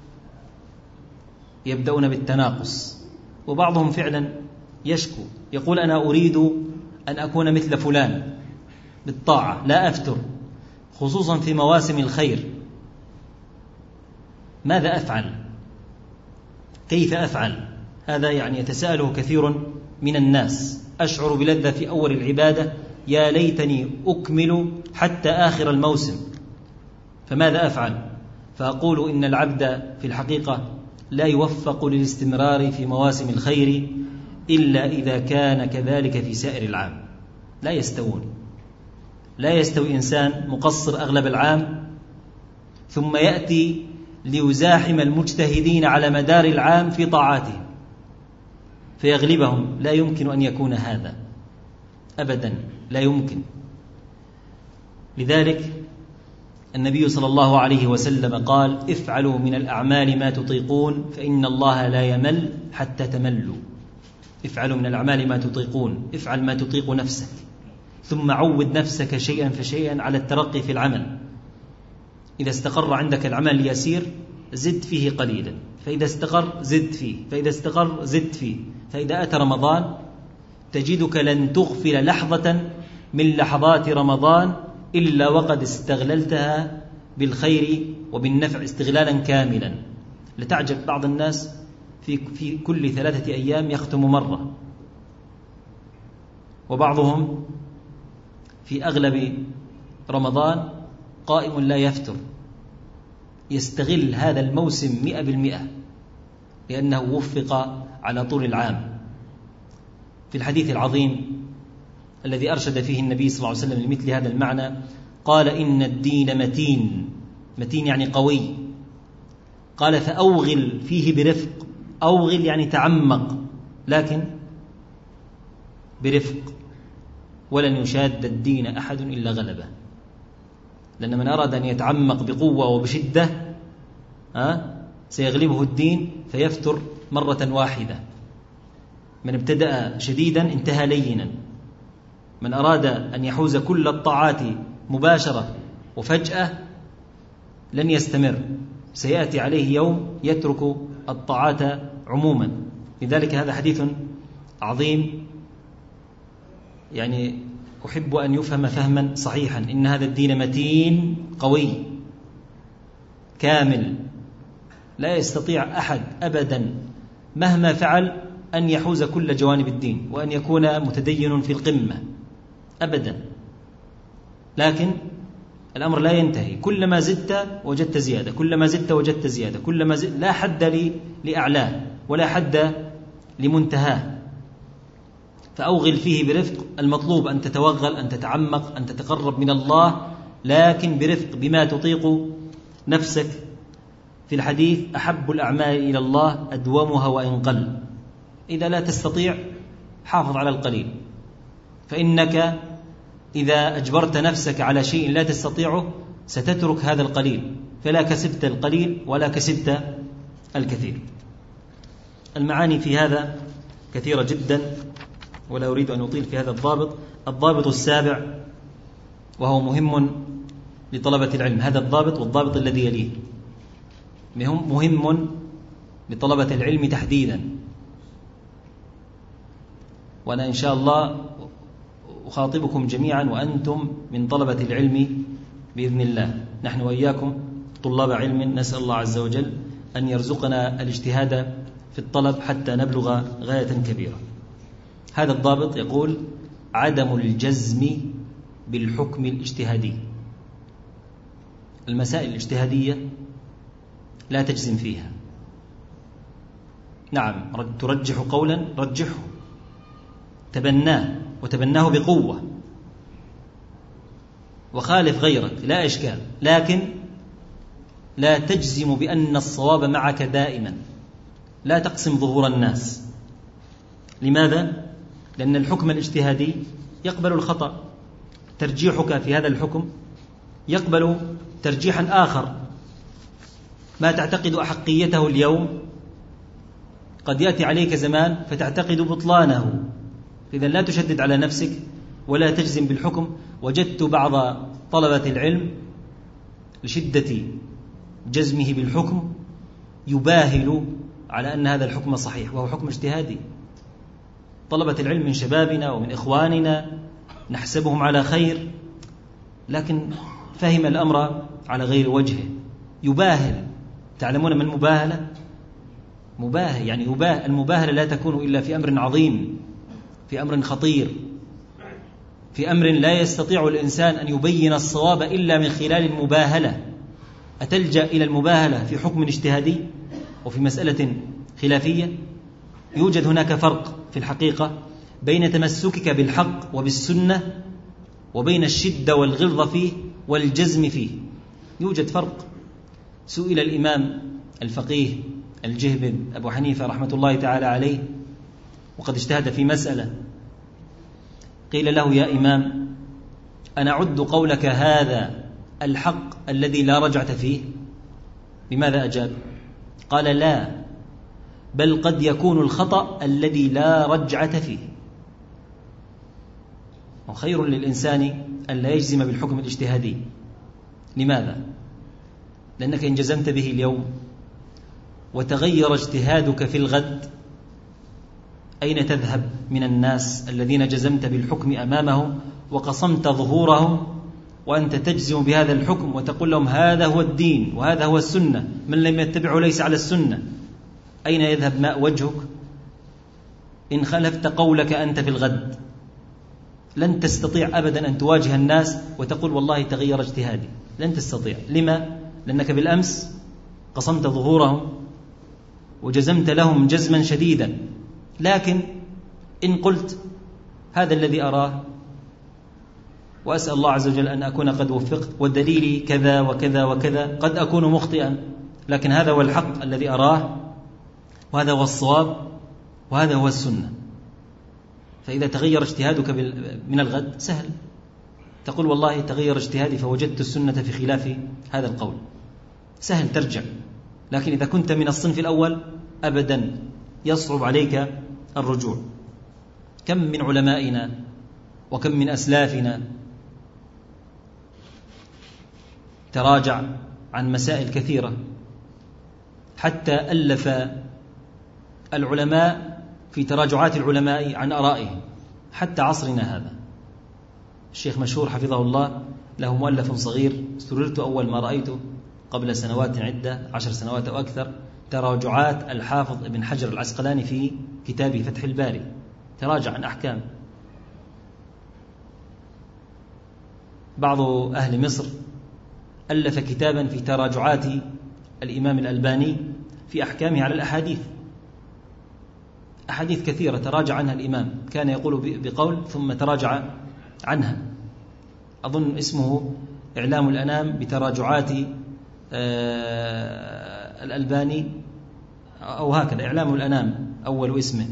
يبدأون بالتناقص، وبعضهم فعلا يشكو يقول: أنا أريد أن أكون مثل فلان بالطاعة، لا أفتر خصوصا في مواسم الخير، ماذا أفعل؟ كيف أفعل؟ هذا يعني يتساءله كثير من الناس. أشعر بلذة في أول العبادة، يا ليتني أكمل حتى آخر الموسم، فماذا أفعل؟ فأقول إن العبد في الحقيقة لا يوفق للاستمرار في مواسم الخير إلا إذا كان كذلك في سائر العام. لا يستوون، لا يستوي إنسان مقصر أغلب العام ثم يأتي ليزاحم المجتهدين على مدار العام في طاعاتهم فيغلبهم. لا يمكن أن يكون هذا أبدا، لا يمكن. لذلك النبي صلى الله عليه وسلم قال: افعلوا من الأعمال ما تطيقون فإن الله لا يمل حتى تملوا. افعلوا من الأعمال ما تطيقون، افعل ما تطيق نفسك، ثم عود نفسك شيئا فشيئا على الترقي في العمل. إذا استقر عندك العمل اليسير زد فيه قليلا، فإذا استقر زد فيه، فإذا استقر زد فيه. فإذا أتى رمضان تجدك لن تغفل لحظة من لحظات رمضان إلا وقد استغللتها بالخير وبالنفع استغلالا كاملا. لتعجب بعض الناس في كل 3 أيام يختم مرة، وبعضهم في أغلب رمضان قائم لا يفتر، يستغل هذا الموسم 100% لأنه وفق على طول العام. في الحديث العظيم الذي أرشد فيه النبي صلى الله عليه وسلم لمثل هذا المعنى قال: إن الدين متين، متين يعني قوي. قال: فأوغل فيه برفق. أوغل يعني تعمق، لكن برفق، ولن يشاد الدين أحد إلا غلبه. لأن من أراد أن يتعمق بقوة وبشدة سيغلبه الدين فيفتر مرة واحدة. من ابتدأ شديدا انتهى لينا. من أراد أن يحوز كل الطاعات مباشرة وفجأة لن يستمر، سيأتي عليه يوم يترك الطاعات عموما. لذلك هذا حديث عظيم، يعني أحب أن يفهم فهما صحيحا. إن هذا الدين متين قوي كامل، لا يستطيع أحد أبدا مهما فعل أن يحوز كل جوانب الدين وأن يكون متدين في القمة أبدا. لكن الأمر لا ينتهي، كلما زدت وجدت زيادة، كلما زدت وجدت زيادة، كلما زدت، لا حد لأعلاه ولا حد لمنتهاه. فأوغل فيه برفق. المطلوب أن تتوغل، أن تتعمق، أن تتقرب من الله، لكن برفق بما تطيق نفسك. في الحديث أحب الأعمال إلى الله أدومها وإن قل. إذا لا تستطيع حافظ على القليل، فإنك إذا أجبرت نفسك على شيء لا تستطيعه ستترك هذا القليل، فلا كسبت القليل ولا كسبت الكثير. المعاني في هذا كثيرة جدا ولا أريد أن أطيل في هذا الضابط السابع، وهو مهم لطلبة العلم. هذا الضابط والضابط الذي يليه مهم لطلبة العلم تحديدا، وأنا إن شاء الله أخاطبكم جميعا وأنتم من طلبة العلم بإذن الله. نحن وإياكم طلاب علم، نسأل الله عز وجل أن يرزقنا الاجتهاد في الطلب حتى نبلغ غاية كبيرة. هذا الضابط يقول: عدم الجزم بالحكم الاجتهادي. المسائل الاجتهادية لا تجزم فيها. نعم، ترجح قولا رجحه، تبناه وتبناه بقوة، وخالف غيرك لا إشكال، لكن لا تجزم بأن الصواب معك دائما. لا تقسم ظهور الناس. لماذا؟ لأن الحكم الاجتهادي يقبل الخطأ. ترجيحك في هذا الحكم يقبل ترجيحا آخر. ما تعتقد أحقيته اليوم قد يأتي عليك زمان فتعتقد بطلانه. إذن لا تشدد على نفسك ولا تجزم بالحكم. وجدت بعض طلبة العلم لشدة جزمه بالحكم يباهل على أن هذا الحكم صحيح وهو حكم اجتهادي. طلبة العلم من شبابنا ومن إخواننا نحسبهم على خير، لكن فهم الأمر على غير وجهه. يباهل. تعلمون من مباهلة؟ مباهل يعني المباهلة لا تكون إلا في أمر عظيم، في أمر خطير، في أمر لا يستطيع الإنسان أن يبين الصواب إلا من خلال المباهلة. أتلجأ إلى المباهلة في حكم اجتهادي وفي مسألة خلافية؟ يوجد هناك فرق في الحقيقة بين تمسكك بالحق وبالسنة وبين الشدة والغلظة فيه والجزم فيه. يوجد فرق. سئل الإمام الفقيه الجهبذ أبو حنيفة رحمة الله تعالى عليه وقد اجتهد في مسألة، قيل له: يا إمام، أنا أعد قولك هذا الحق الذي لا رجعة فيه؟ بماذا أجاب؟ قال: لا، بل قد يكون الخطأ الذي لا رجعة فيه. وخير للإنسان أن لا يجزم بالحكم الاجتهادي. لماذا؟ لأنك إن جزمت به اليوم وتغير اجتهادك في الغد، أين تذهب من الناس الذين جزمت بالحكم أمامهم وقصمت ظهورهم وأنت تجزم بهذا الحكم وتقول لهم هذا هو الدين وهذا هو السنة، من لم يتبعه ليس على السنة؟ أين يذهب ماء وجهك إن خلفت قولك أنت في الغد؟ لن تستطيع أبدا أن تواجه الناس وتقول والله تغير اجتهادي. لن تستطيع. لما؟ لأنك بالأمس قصمت ظهورهم وجزمت لهم جزما شديدا. لكن إن قلت هذا الذي أراه وأسأل الله عز وجل أن أكون قد وفقت والدليل كذا وكذا وكذا، قد أكون مخطئا، لكن هذا هو الحق الذي أراه وهذا هو الصواب وهذا هو السنة. فإذا تغير اجتهادك من الغد سهل تقول والله تغير اجتهادي فوجدت السنة في خلاف هذا القول، سهل ترجع. لكن إذا كنت من الصنف الأول أبدا يصعب عليك الرجوع. كم من علمائنا وكم من أسلافنا تراجع عن مسائل كثيرة، حتى ألف العلماء في تراجعات العلماء عن آرائهم حتى عصرنا هذا. الشيخ مشهور حفظه الله له مؤلف صغير سررت أول ما رأيته قبل سنوات عدة 10 سنوات أو أكثر، تراجعات الحافظ ابن حجر العسقلاني في كتابه فتح الباري، تراجع عن أحكام. بعض أهل مصر ألف كتابا في تراجعات الإمام الألباني في أحكامه على الأحاديث، أحاديث كثيرة تراجع عنها الإمام، كان يقول بقول ثم تراجع عنها. أظن اسمه إعلام الأنام بتراجعات الألباني أو هكذا، إعلام الأنام أول اسمه.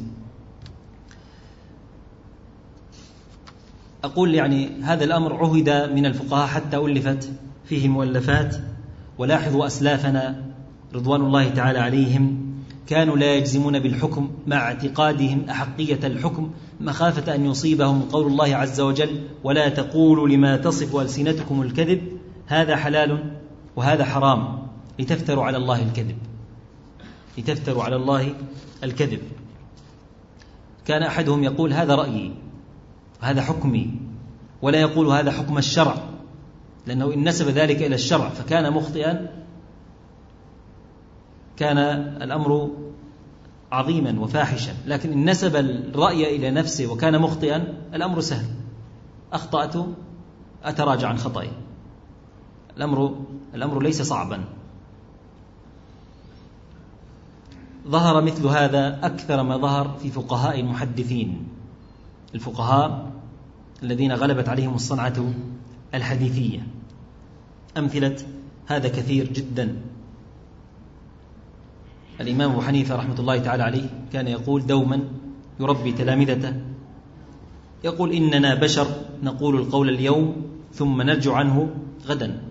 أقول يعني هذا الأمر عهد من الفقهاء حتى ألفت فيه مؤلفات. ولاحظوا أسلافنا رضوان الله تعالى عليهم كانوا لا يجزمون بالحكم مع اعتقادهم أحقية الحكم مخافة أن يصيبهم قول الله عز وجل: ولا تقولوا لما تصف ألسنتكم الكذب هذا حلال وهذا حرام لتفتروا على الله الكذب، لتفتروا على الله الكذب. كان أحدهم يقول: هذا رأيي وهذا حكمي، ولا يقول هذا حكم الشرع، لأنه إن نسب ذلك إلى الشرع فكان مخطئا كان الأمر عظيما وفاحشا، لكن إن نسب الرأي إلى نفسه وكان مخطئا الأمر سهل، أخطأت أتراجع عن خطئي، الأمر ليس صعبا. ظهر مثل هذا أكثر ما ظهر في فقهاء المحدثين، الفقهاء الذين غلبت عليهم الصنعة الحديثية. أمثلة هذا كثير جدا. الإمام أبو حنيفة رحمة الله تعالى عليه كان يقول دوما يربي تلامذته، يقول: إننا بشر نقول القول اليوم ثم نرجع عنه غدا.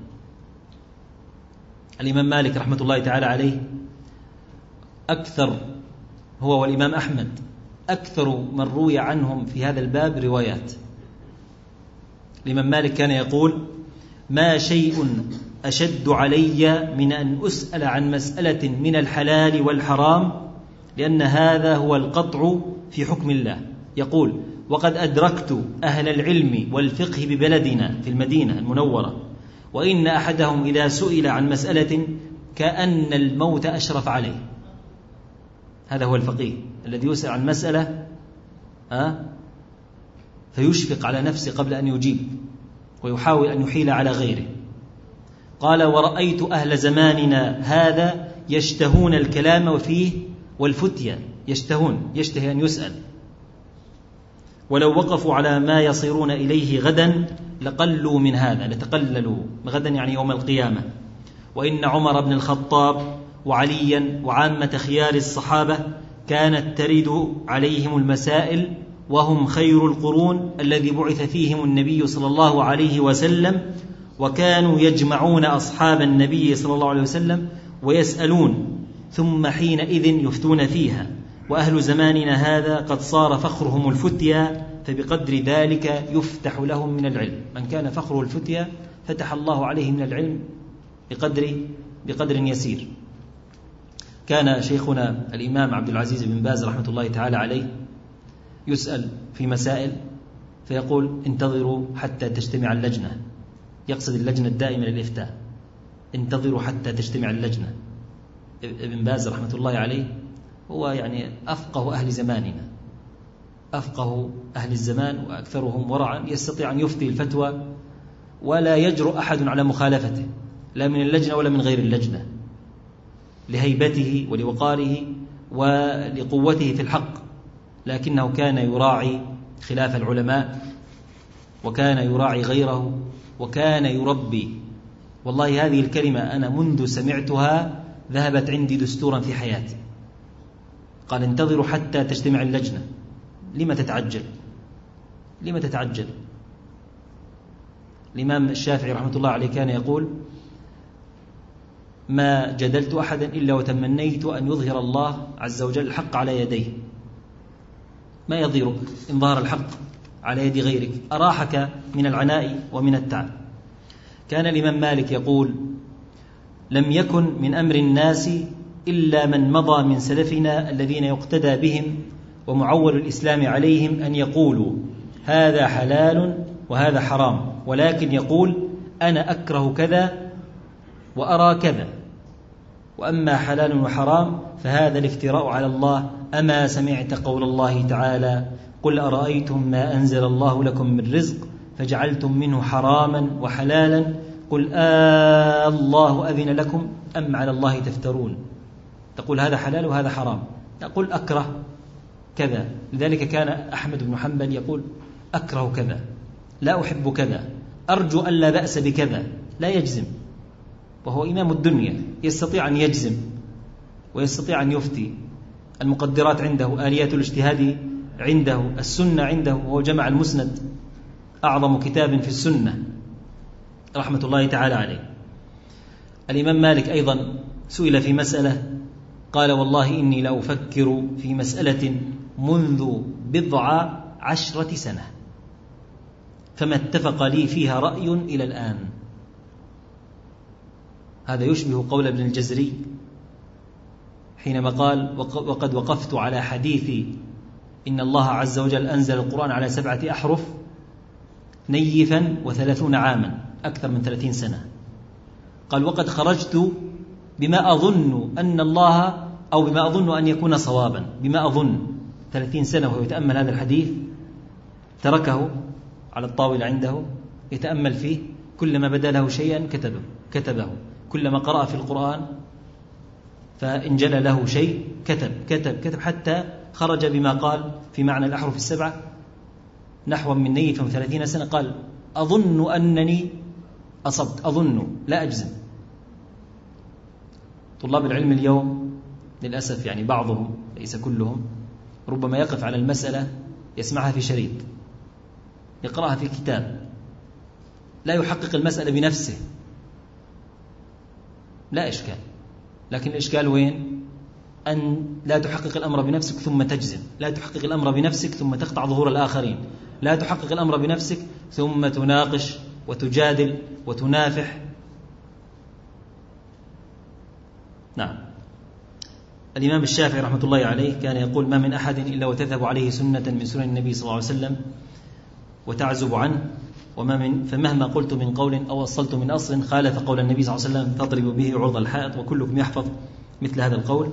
الإمام مالك رحمة الله تعالى عليه أكثر، هو والإمام أحمد، أكثر من روي عنهم في هذا الباب روايات. الإمام مالك كان يقول: ما شيء أشد علي من أن أسأل عن مسألة من الحلال والحرام، لأن هذا هو القطع في حكم الله. يقول: وقد أدركت أهل العلم والفقه ببلدنا في المدينة المنورة، وإن أحدهم إذا سئل عن مسألة كأن الموت أشرف عليه. هذا هو الفقيه الذي يسأل عن مسألة فيشفق على نفسه قبل أن يجيب ويحاول أن يحيل على غيره. قال: ورأيت أهل زماننا هذا يشتهون الكلام وفيه والفتية، يشتهي أن يسأل، ولو وقفوا على ما يصيرون إليه غدا لقلوا من هذا، لتقللوا غدا يعني يوم القيامة. وإن عمر بن الخطاب وعليا وعامة خيار الصحابة كانت ترد عليهم المسائل وهم خير القرون الذي بعث فيهم النبي صلى الله عليه وسلم، وكانوا يجمعون أصحاب النبي صلى الله عليه وسلم ويسألون، ثم حينئذ يفتون فيها. وأهل زماننا هذا قد صار فخرهم الفتيا، فبقدر ذلك يفتح لهم من العلم. من كان فخره الفتيا فتح الله عليه من العلم بقدر يسير. كان شيخنا الإمام عبد العزيز بن باز رحمة الله تعالى عليه يسأل في مسائل فيقول: انتظروا حتى تجتمع اللجنة، يقصد اللجنة الدائمة للإفتاء، انتظروا حتى تجتمع اللجنة. ابن باز رحمة الله عليه هو يعني أفقه أهل زماننا، أفقه أهل الزمان وأكثرهم ورعا، يستطيع أن يفتي الفتوى ولا يجرؤ أحد على مخالفته، لا من اللجنة ولا من غير اللجنة، لهيبته ولوقاره ولقوته في الحق. لكنه كان يراعي خلاف العلماء، وكان يراعي غيره، وكان يربي. والله هذه الكلمة أنا منذ سمعتها ذهبت عندي دستورا في حياتي. قال: انتظروا حتى تجتمع اللجنة. لما تتعجل؟ لما تتعجل؟ الإمام الشافعي رحمة الله عليه كان يقول: ما جدلت أحدا إلا وتمنيت أن يظهر الله عز وجل الحق على يديه. ما يضيرك إن ظهر الحق على يد غيرك، أراحك من العناء ومن التعب. كان الإمام مالك يقول: لم يكن من أمر الناس إلا من مضى من سلفنا الذين يقتدى بهم ومعول الإسلام عليهم أن يقولوا هذا حلال وهذا حرام، ولكن يقول أنا أكره كذا وأرى كذا، وأما حلال وحرام فهذا الافتراء على الله. أما سمعت قول الله تعالى: قل أرأيتم ما أنزل الله لكم من رزق فجعلتم منه حراما وحلالا قل الله أذن لكم أم على الله تفترون. تقول هذا حلال وهذا حرام، تقول أكره كذا. لذلك كان أحمد بن حنبل يقول أكره كذا، لا أحب كذا، أرجو أن لا بأس بكذا، لا يجزم، وهو إمام الدنيا يستطيع أن يجزم ويستطيع أن يفتي. المقدرات عنده، آليات الاجتهاد عنده، السنة عنده، وهو جمع المسند، أعظم كتاب في السنة رحمة الله تعالى عليه. الإمام مالك أيضا سئل في مسألة قال: والله إني لأفكر في مسألة منذ 10 سنة فما اتفق لي فيها رأي إلى الآن. هذا يشبه قول ابن الجزري حينما قال: وقد وقفت على حديث إن الله عز وجل أنزل القرآن على 7 أحرف نيفا 30 عاما، أكثر من 30 سنة. قال: وقد خرجت بما أظن أن الله، أو بما أظن أن يكون صوابا، بما أظن 30 سنة وهو يتأمل هذا الحديث، تركه على الطاولة عنده يتأمل فيه، كلما بدا له شيئا كتبه، كلما قرأ في القرآن فإنجل له شيء كتب حتى خرج بما قال في معنى الأحرف 7 نحو من نيف 30 سنة. قال: أظن أنني أصبت، أظن لا أجزم. طلاب العلم اليوم للأسف يعني بعضهم ليس كلهم ربما يقف على المسألة يسمعها في شريط، يقرأها في كتاب، لا يحقق المسألة بنفسه، لا إشكال. لكن الإشكال وين؟ أن لا تحقق الأمر بنفسك ثم تجزم، لا تحقق الأمر بنفسك ثم تقطع ظهور الآخرين، لا تحقق الأمر بنفسك ثم تناقش وتجادل وتنافح. نعم. الإمام الشافعي رحمة الله عليه كان يقول: ما من أحد إلا وتذهب عليه سنة من سنن النبي صلى الله عليه وسلم وتعزب عنه، فمهما قلت من قول أو وصلت من أصل خالف قول النبي صلى الله عليه وسلم تضرب به عرض الحائط، وكلكم يحفظ مثل هذا القول.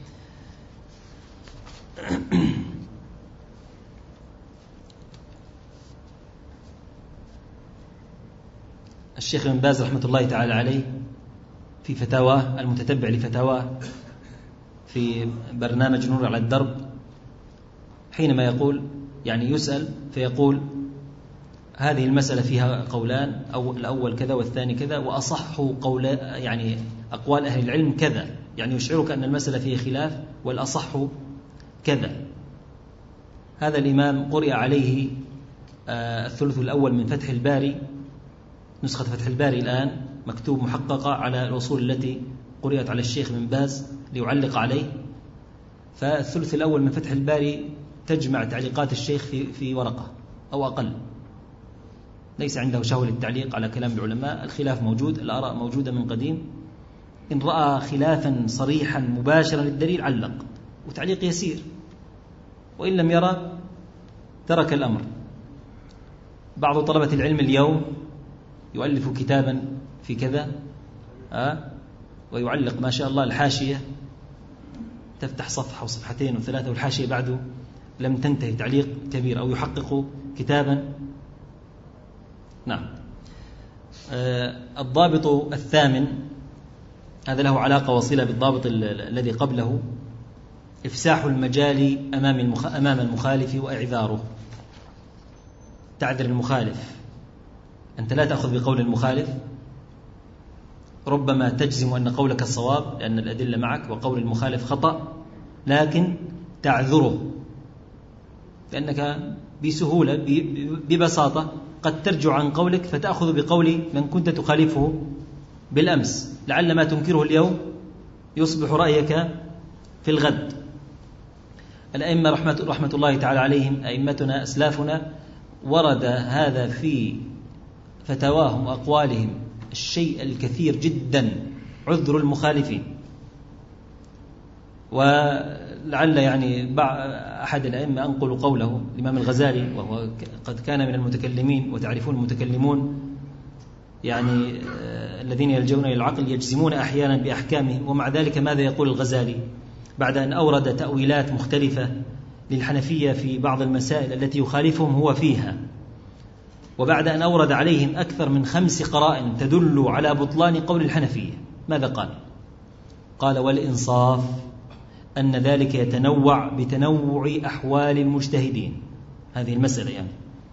الشيخ ابن باز رحمة الله تعالى عليه في فتاواه، المتتبع لفتاواه في برنامج نور على الدرب، حينما يقول يعني يسأل فيقول: هذه المسألة فيها قولان، أو الأول كذا والثاني كذا، وأصح قول يعني أقوال أهل العلم كذا، يعني يشعرك أن المسألة فيها خلاف والأصح كذا. هذا الإمام قرئ عليه الثلث الأول من فتح الباري، نسخة فتح الباري الآن مكتوب محققة على الوصول التي قرئت على الشيخ بن باز ليعلق عليه. فالثلث الأول من فتح الباري تجمع تعليقات الشيخ في ورقة أو أقل، ليس عنده شهوة للتعليق على كلام العلماء. الخلاف موجود، الآراء موجودة من قديم، إن رأى خلافا صريحا مباشرا للدليل علق، وتعليق يسير، وإن لم يرى ترك الأمر. بعض طلبة العلم اليوم يؤلف كتابا في كذا ويعلق ما شاء الله الحاشية، تفتح صفحة وصفحتين وثلاثة والحاشية بعده لم تنتهي، تعليق كبير، أو يحقق كتابا. نعم. الضابط الثامن، هذا له علاقة وصلة بالضابط الذي قبله: إفساح المجال أمام المخالف وإعذاره. تعذر المخالف، أنت لا تأخذ بقول المخالف، ربما تجزم أن قولك الصواب لأن الأدلة معك وقول المخالف خطأ، لكن تعذره لأنك بسهولة ببساطة قد ترجع عن قولك فتأخذ بقول من كنت تخالفه بالأمس، لعل ما تنكره اليوم يصبح رأيك في الغد. الأئمة رحمة الله تعالى عليهم، أئمتنا أسلافنا، ورد هذا في فتواهم وأقوالهم الشيء الكثير جدا، عذر المخالفين. ولعل يعني أحد الأئمة أنقل قوله الإمام الغزالي، وهو قد كان من المتكلمين، وتعرفون المتكلمون يعني الذين يلجؤون إلى العقل يجزمون أحيانا بأحكامه، ومع ذلك ماذا يقول الغزالي بعد أن أورد تأويلات مختلفة للحنفية في بعض المسائل التي يخالفهم هو فيها، وبعد أن أورد عليهم أكثر من 5 قرائن تدل على بطلان قول الحنفية، ماذا قال؟ قال: والإنصاف أن ذلك يتنوع بتنوع أحوال المجتهدين، هذه المسألة يعني،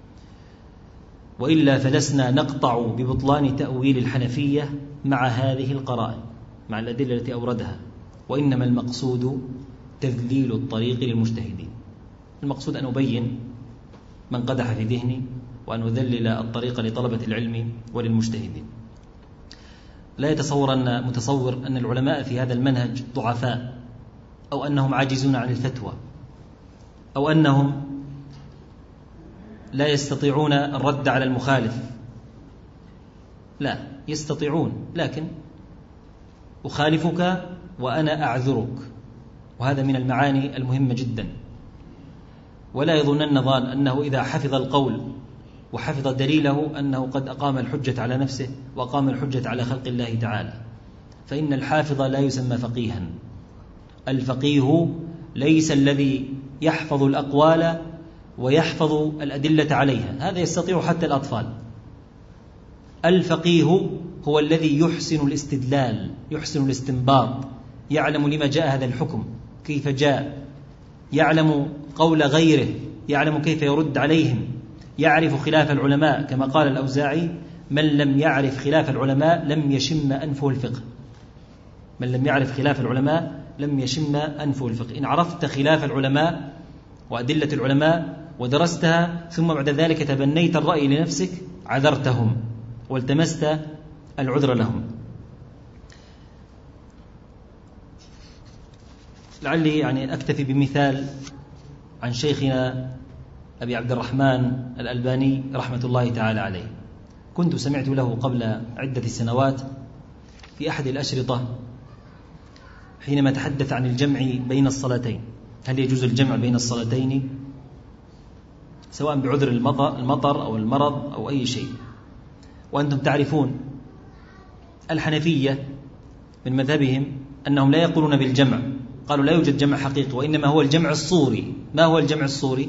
وإلا فلسنا نقطع ببطلان تأويل الحنفية مع هذه القرائن، مع الأدلة التي أوردها، وإنما المقصود تذليل الطريق للمجتهدين. المقصود أن أبين من قدح في ذهني، وأن أذلل الطريق لطلبة العلم وللمجتهدين. لا يتصورن متصور أن العلماء في هذا المنهج ضعفاء، أو أنهم عاجزون عن الفتوى، أو أنهم لا يستطيعون الرد على المخالف. لا، يستطيعون، لكن أخالفك وأنا أعذرك، وهذا من المعاني المهمة جدا. ولا يظنن ظان أنه إذا حفظ القول وحفظ دليله أنه قد أقام الحجة على نفسه وأقام الحجة على خلق الله تعالى، فإن الحافظ لا يسمى فقيها. الفقيه ليس الذي يحفظ الأقوال ويحفظ الأدلة عليها، هذا يستطيع حتى الأطفال. الفقيه هو الذي يحسن الاستدلال، يحسن الاستنباط، يعلم لما جاء هذا الحكم، كيف جاء، يعلم قول غيره، يعلم كيف يرد عليهم، يعرف خلاف العلماء، كما قال الأوزاعي: من لم يعرف خلاف العلماء لم يشم أنفه الفقه. من لم يعرف خلاف العلماء لم يشم أنفه الفقه. إن عرفت خلاف العلماء وأدلة العلماء ودرستها، ثم بعد ذلك تبنيت الرأي لنفسك، عذرتهم والتمست العذر لهم. لعلي يعني أكتفي بمثال عن شيخنا أبي عبد الرحمن الألباني رحمة الله تعالى عليه. كنت سمعت له قبل عدة سنوات في أحد الأشرطة حينما تحدث عن الجمع بين الصلاتين، هل يجوز الجمع بين الصلاتين سواء بعذر المطر أو المرض أو أي شيء. وأنتم تعرفون الحنفية من مذهبهم أنهم لا يقولون بالجمع، قالوا لا يوجد جمع حقيقي، وإنما هو الجمع الصوري. ما هو الجمع الصوري؟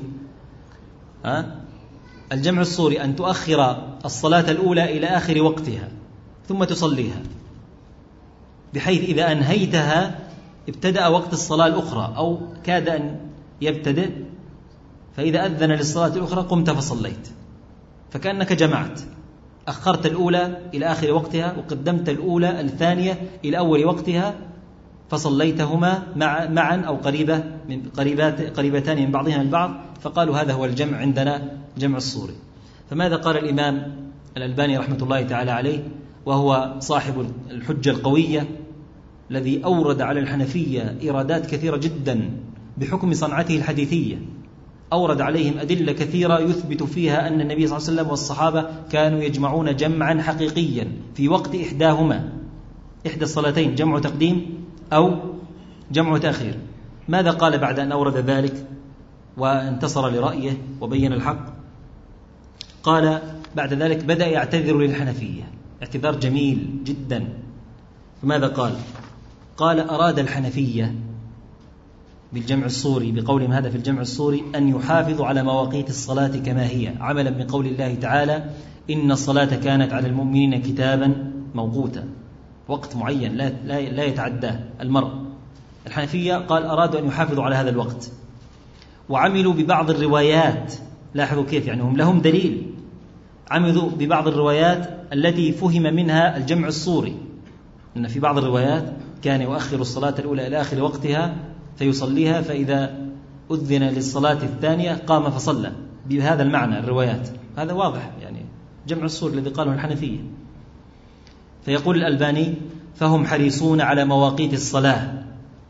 الجمع الصوري أن تؤخر الصلاة الأولى إلى آخر وقتها ثم تصليها، بحيث إذا أنهيتها ابتدأ وقت الصلاة الأخرى أو كاد أن يبتدئ، فإذا أذن للصلاة الأخرى قمت فصليت، فكأنك جمعت، أخرت الأولى إلى آخر وقتها وقدمت الأولى الثانية إلى أول وقتها، فصليتهما معا أو قريبتان من بعضها البعض، فقالوا هذا هو الجمع عندنا، جمع الصوري. فماذا قال الإمام الألباني رحمة الله تعالى عليه، وهو صاحب الحجة القوية الذي أورد على الحنفية إيرادات كثيرة جدا بحكم صنعته الحديثية، أورد عليهم أدلة كثيرة يثبت فيها أن النبي صلى الله عليه وسلم والصحابة كانوا يجمعون جمعا حقيقيا في وقت إحداهما، إحدى الصلاتين، جمع تقديم أو جمع تأخير. ماذا قال بعد أن أورد ذلك وانتصر لرأيه وبين الحق؟ قال بعد ذلك بدأ يعتذر للحنفية اعتذار جميل جدا. فماذا قال؟ قال أراد الحنفية بالجمع الصوري، بقولهم هذا في الجمع الصوري، أن يحافظوا على مواقيت الصلاة كما هي، عملا بقول الله تعالى: إن الصلاة كانت على المؤمنين كتابا موقوتا، وقت معين لا يتعداه المرء. الحنفية قال أرادوا أن يحافظوا على هذا الوقت، وعملوا ببعض الروايات. لاحظوا كيف، يعني هم لهم دليل، عملوا ببعض الروايات التي فهم منها الجمع الصوري، أن في بعض الروايات كان يؤخر الصلاة الأولى إلى آخر وقتها فيصليها، فإذا أذن للصلاة الثانية قام فصلى، بهذا المعنى الروايات. هذا واضح، يعني جمع الصوري الذي قاله الحنفية. فيقول الألباني: فهم حريصون على مواقيت الصلاة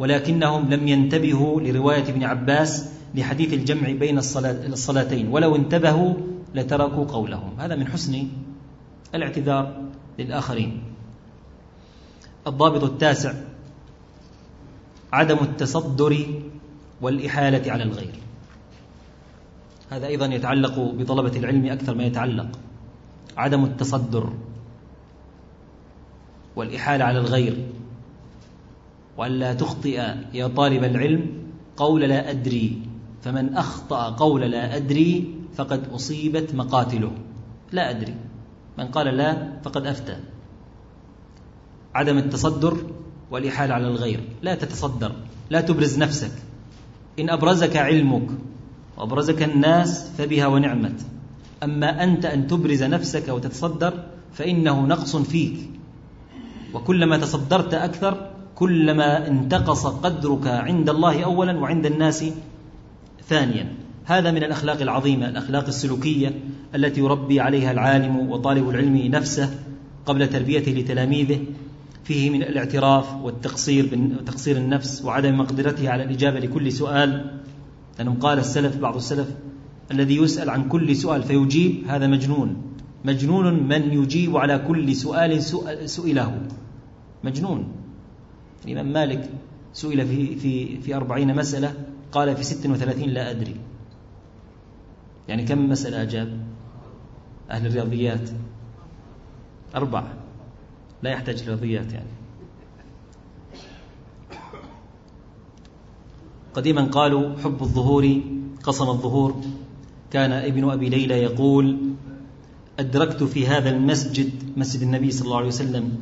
ولكنهم لم ينتبهوا لرواية ابن عباس لحديث الجمع بين الصلاتين، ولو انتبهوا لتركوا قولهم. هذا من حسن الاعتذار للآخرين. الضابط التاسع: عدم التصدر والإحالة على الغير. هذا أيضا يتعلق بطلبة العلم أكثر ما يتعلق. عدم التصدر والإحالة على الغير، وألا تخطئ يا طالب العلم قول لا أدري، فمن أخطأ قول لا أدري فقد أصيبت مقاتله. لا أدري، من قال لا فقد أفتى. عدم التصدر والإحالة على الغير. لا تتصدر، لا تبرز نفسك. إن أبرزك علمك وأبرزك الناس فبها ونعمت، أما أنت أن تبرز نفسك وتتصدر فإنه نقص فيك، وكلما تصدرت أكثر كلما انتقص قدرك عند الله أولا وعند الناس ثانيا. هذا من الأخلاق العظيمة، الأخلاق السلوكية التي يربي عليها العالم وطالب العلم نفسه قبل تربيته لتلاميذه، فيه من الاعتراف وتقصير النفس وعدم مقدرته على الإجابة لكل سؤال. لأنهم قال بعض السلف: الذي يسأل عن كل سؤال فيجيب هذا مجنون من يجيب على كل سؤال سئله. مجنون. الإمام مالك سئل في 40 مسألة قال في 36 لا أدري. يعني كم مسألة أجاب؟ أهل الرياضيات 4، لا يحتاج رياضيات يعني. قديما قالوا: حب الظهور قصم الظهور. كان ابن أبي ليلى يقول: أدركت في هذا المسجد، مسجد النبي صلى الله عليه وسلم،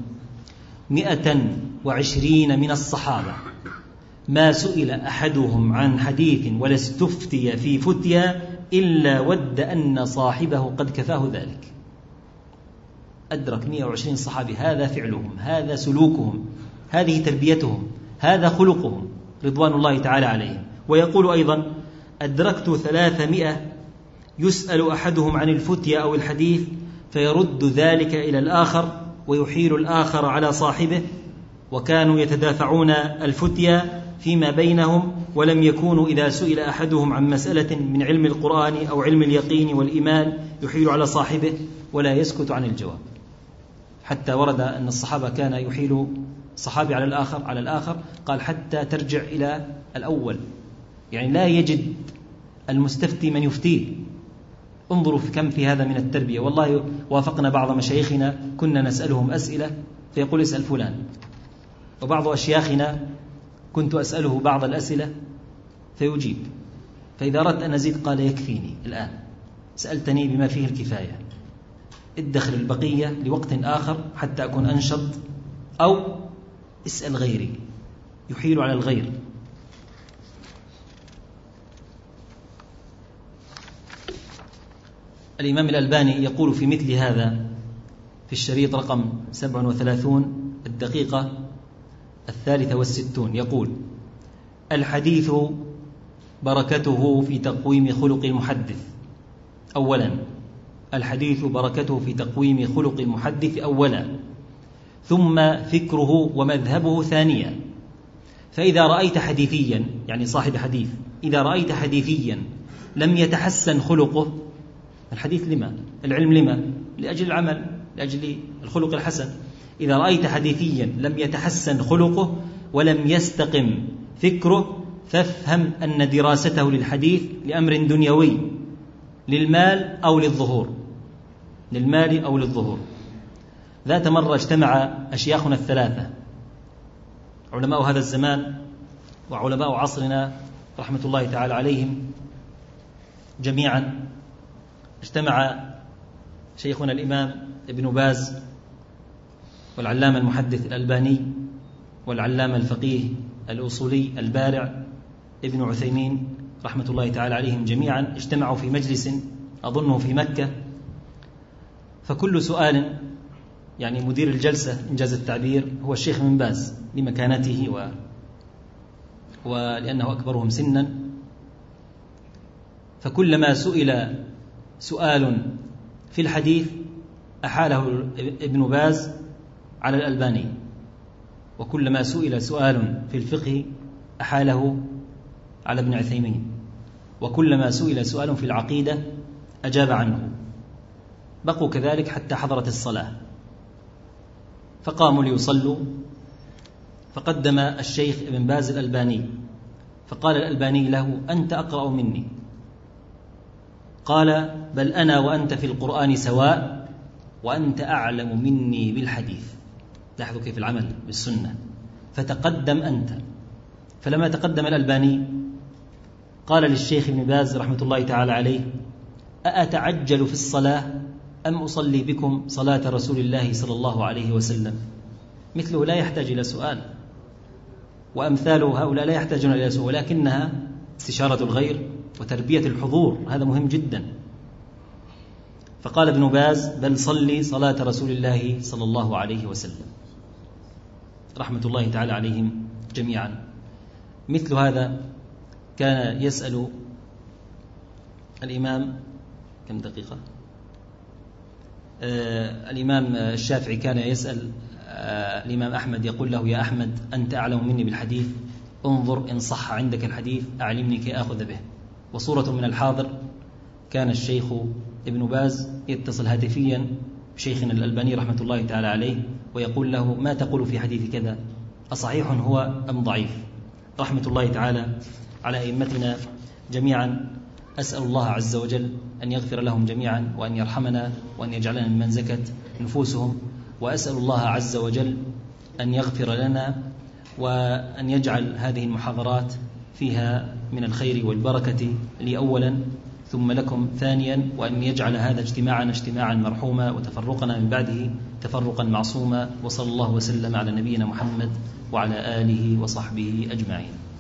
120 من الصحابة ما سئل أحدهم عن حديث ولا استفتي في فتيا إلا ود أن صاحبه قد كفاه ذلك. أدرك 120 صحابي، هذا فعلهم، هذا سلوكهم، هذه تربيتهم، هذا خلقهم رضوان الله تعالى عليهم. ويقول أيضا: أدركت 300 يسأل أحدهم عن الفتيا أو الحديث فيرد ذلك إلى الآخر ويحيل الآخر على صاحبه، وكانوا يتدافعون الفتيا فيما بينهم، ولم يكونوا إذا سئل أحدهم عن مسألة من علم القرآن أو علم اليقين والإيمان يحيل على صاحبه ولا يسكت عن الجواب. حتى ورد أن الصحابة كان يحيل صحابي على الآخر قال حتى ترجع إلى الأول، يعني لا يجد المستفتي من يفتيه. انظروا كم في هذا من التربية. والله وافقنا بعض مشايخنا كنا نسألهم أسئلة فيقول: اسأل فلان. وبعض أشياخنا كنت أسأله بعض الأسئلة فيجيب، فإذا أردت أن أزيد قال: يكفيني الآن، سألتني بما فيه الكفاية، ادخر البقية لوقت آخر حتى أكون أنشط، أو اسأل غيري. يحيل على الغير. الإمام الألباني يقول في مثل هذا في الشريط رقم 37 الدقيقة 63، يقول: الحديث بركته في تقويم خلق المحدث أولا. الحديث بركته في تقويم خلق المحدث أولا، ثم فكره ومذهبه ثانيا. فإذا رأيت حديثيا، يعني صاحب حديث، إذا رأيت حديثيا لم يتحسن خلقه، الحديث لما؟ العلم لما؟ لأجل العمل، لأجل الخلق الحسن. إذا رأيت حديثيا لم يتحسن خلقه ولم يستقم فكره، فافهم أن دراسته للحديث لأمر دنيوي، للمال أو للظهور، للمال أو للظهور. ذات مرة اجتمع أشياخنا الثلاثة، علماء هذا الزمان وعلماء عصرنا رحمة الله تعالى عليهم جميعا. اجتمع شيخنا الإمام ابن باز، والعلامة المحدث الألباني، والعلامة الفقيه الأصولي البارع ابن عثيمين رحمة الله تعالى عليهم جميعا. اجتمعوا في مجلس أظنه في مكة، فكل سؤال، يعني مدير الجلسة إنجاز التعبير هو الشيخ ابن باز لمكانته ولأنه أكبرهم سنا، فكلما سئل سؤال في الحديث أحاله ابن باز على الألباني، وكلما سئل سؤال في الفقه أحاله على ابن عثيمين، وكلما سئل سؤال في العقيدة أجاب عنه. بقوا كذلك حتى حضرت الصلاة، فقاموا ليصلوا، فقدم الشيخ ابن باز الألباني، فقال الألباني له: أنت أقرأ مني. قال: بل أنا وأنت في القرآن سواء، وأنت أعلم مني بالحديث. لاحظوا كيف العمل بالسنة. فتقدم أنت. فلما تقدم الألباني قال للشيخ ابن باز رحمة الله تعالى عليه: أأتعجل في الصلاة أم أصلي بكم صلاة رسول الله صلى الله عليه وسلم؟ مثله لا يحتاج إلى سؤال، وأمثال هؤلاء لا يحتاجون إلى سؤال، ولكنها استشارة الغير وتربية الحضور، هذا مهم جدا. فقال ابن باز: بل صلي صلاة رسول الله صلى الله عليه وسلم، رحمة الله تعالى عليهم جميعا. مثل هذا كان يسأل الإمام كم دقيقة؟ الإمام الشافعي كان يسأل الإمام أحمد، يقول له: يا أحمد، أنت أعلم مني بالحديث، انظر إن صح عندك الحديث أعلمني كي أخذ به. وصورة من الحاضر كان الشيخ ابن باز يتصل هاتفيا بشيخنا الألباني رحمة الله تعالى عليه ويقول له: ما تقول في حديث كذا؟ أصحيح هو أم ضعيف؟ رحمة الله تعالى على أئمتنا جميعا. أسأل الله عز وجل أن يغفر لهم جميعا، وأن يرحمنا، وأن يجعلنا ممن زكت نفوسهم. وأسأل الله عز وجل أن يغفر لنا، وأن يجعل هذه المحاضرات فيها من الخير والبركة لي أولا، ثم لكم ثانيا، وأن يجعل هذا اجتماعنا اجتماعا مرحوما، وتفرقنا من بعده تفرقا معصوما. وصلى الله وسلم على نبينا محمد وعلى آله وصحبه أجمعين.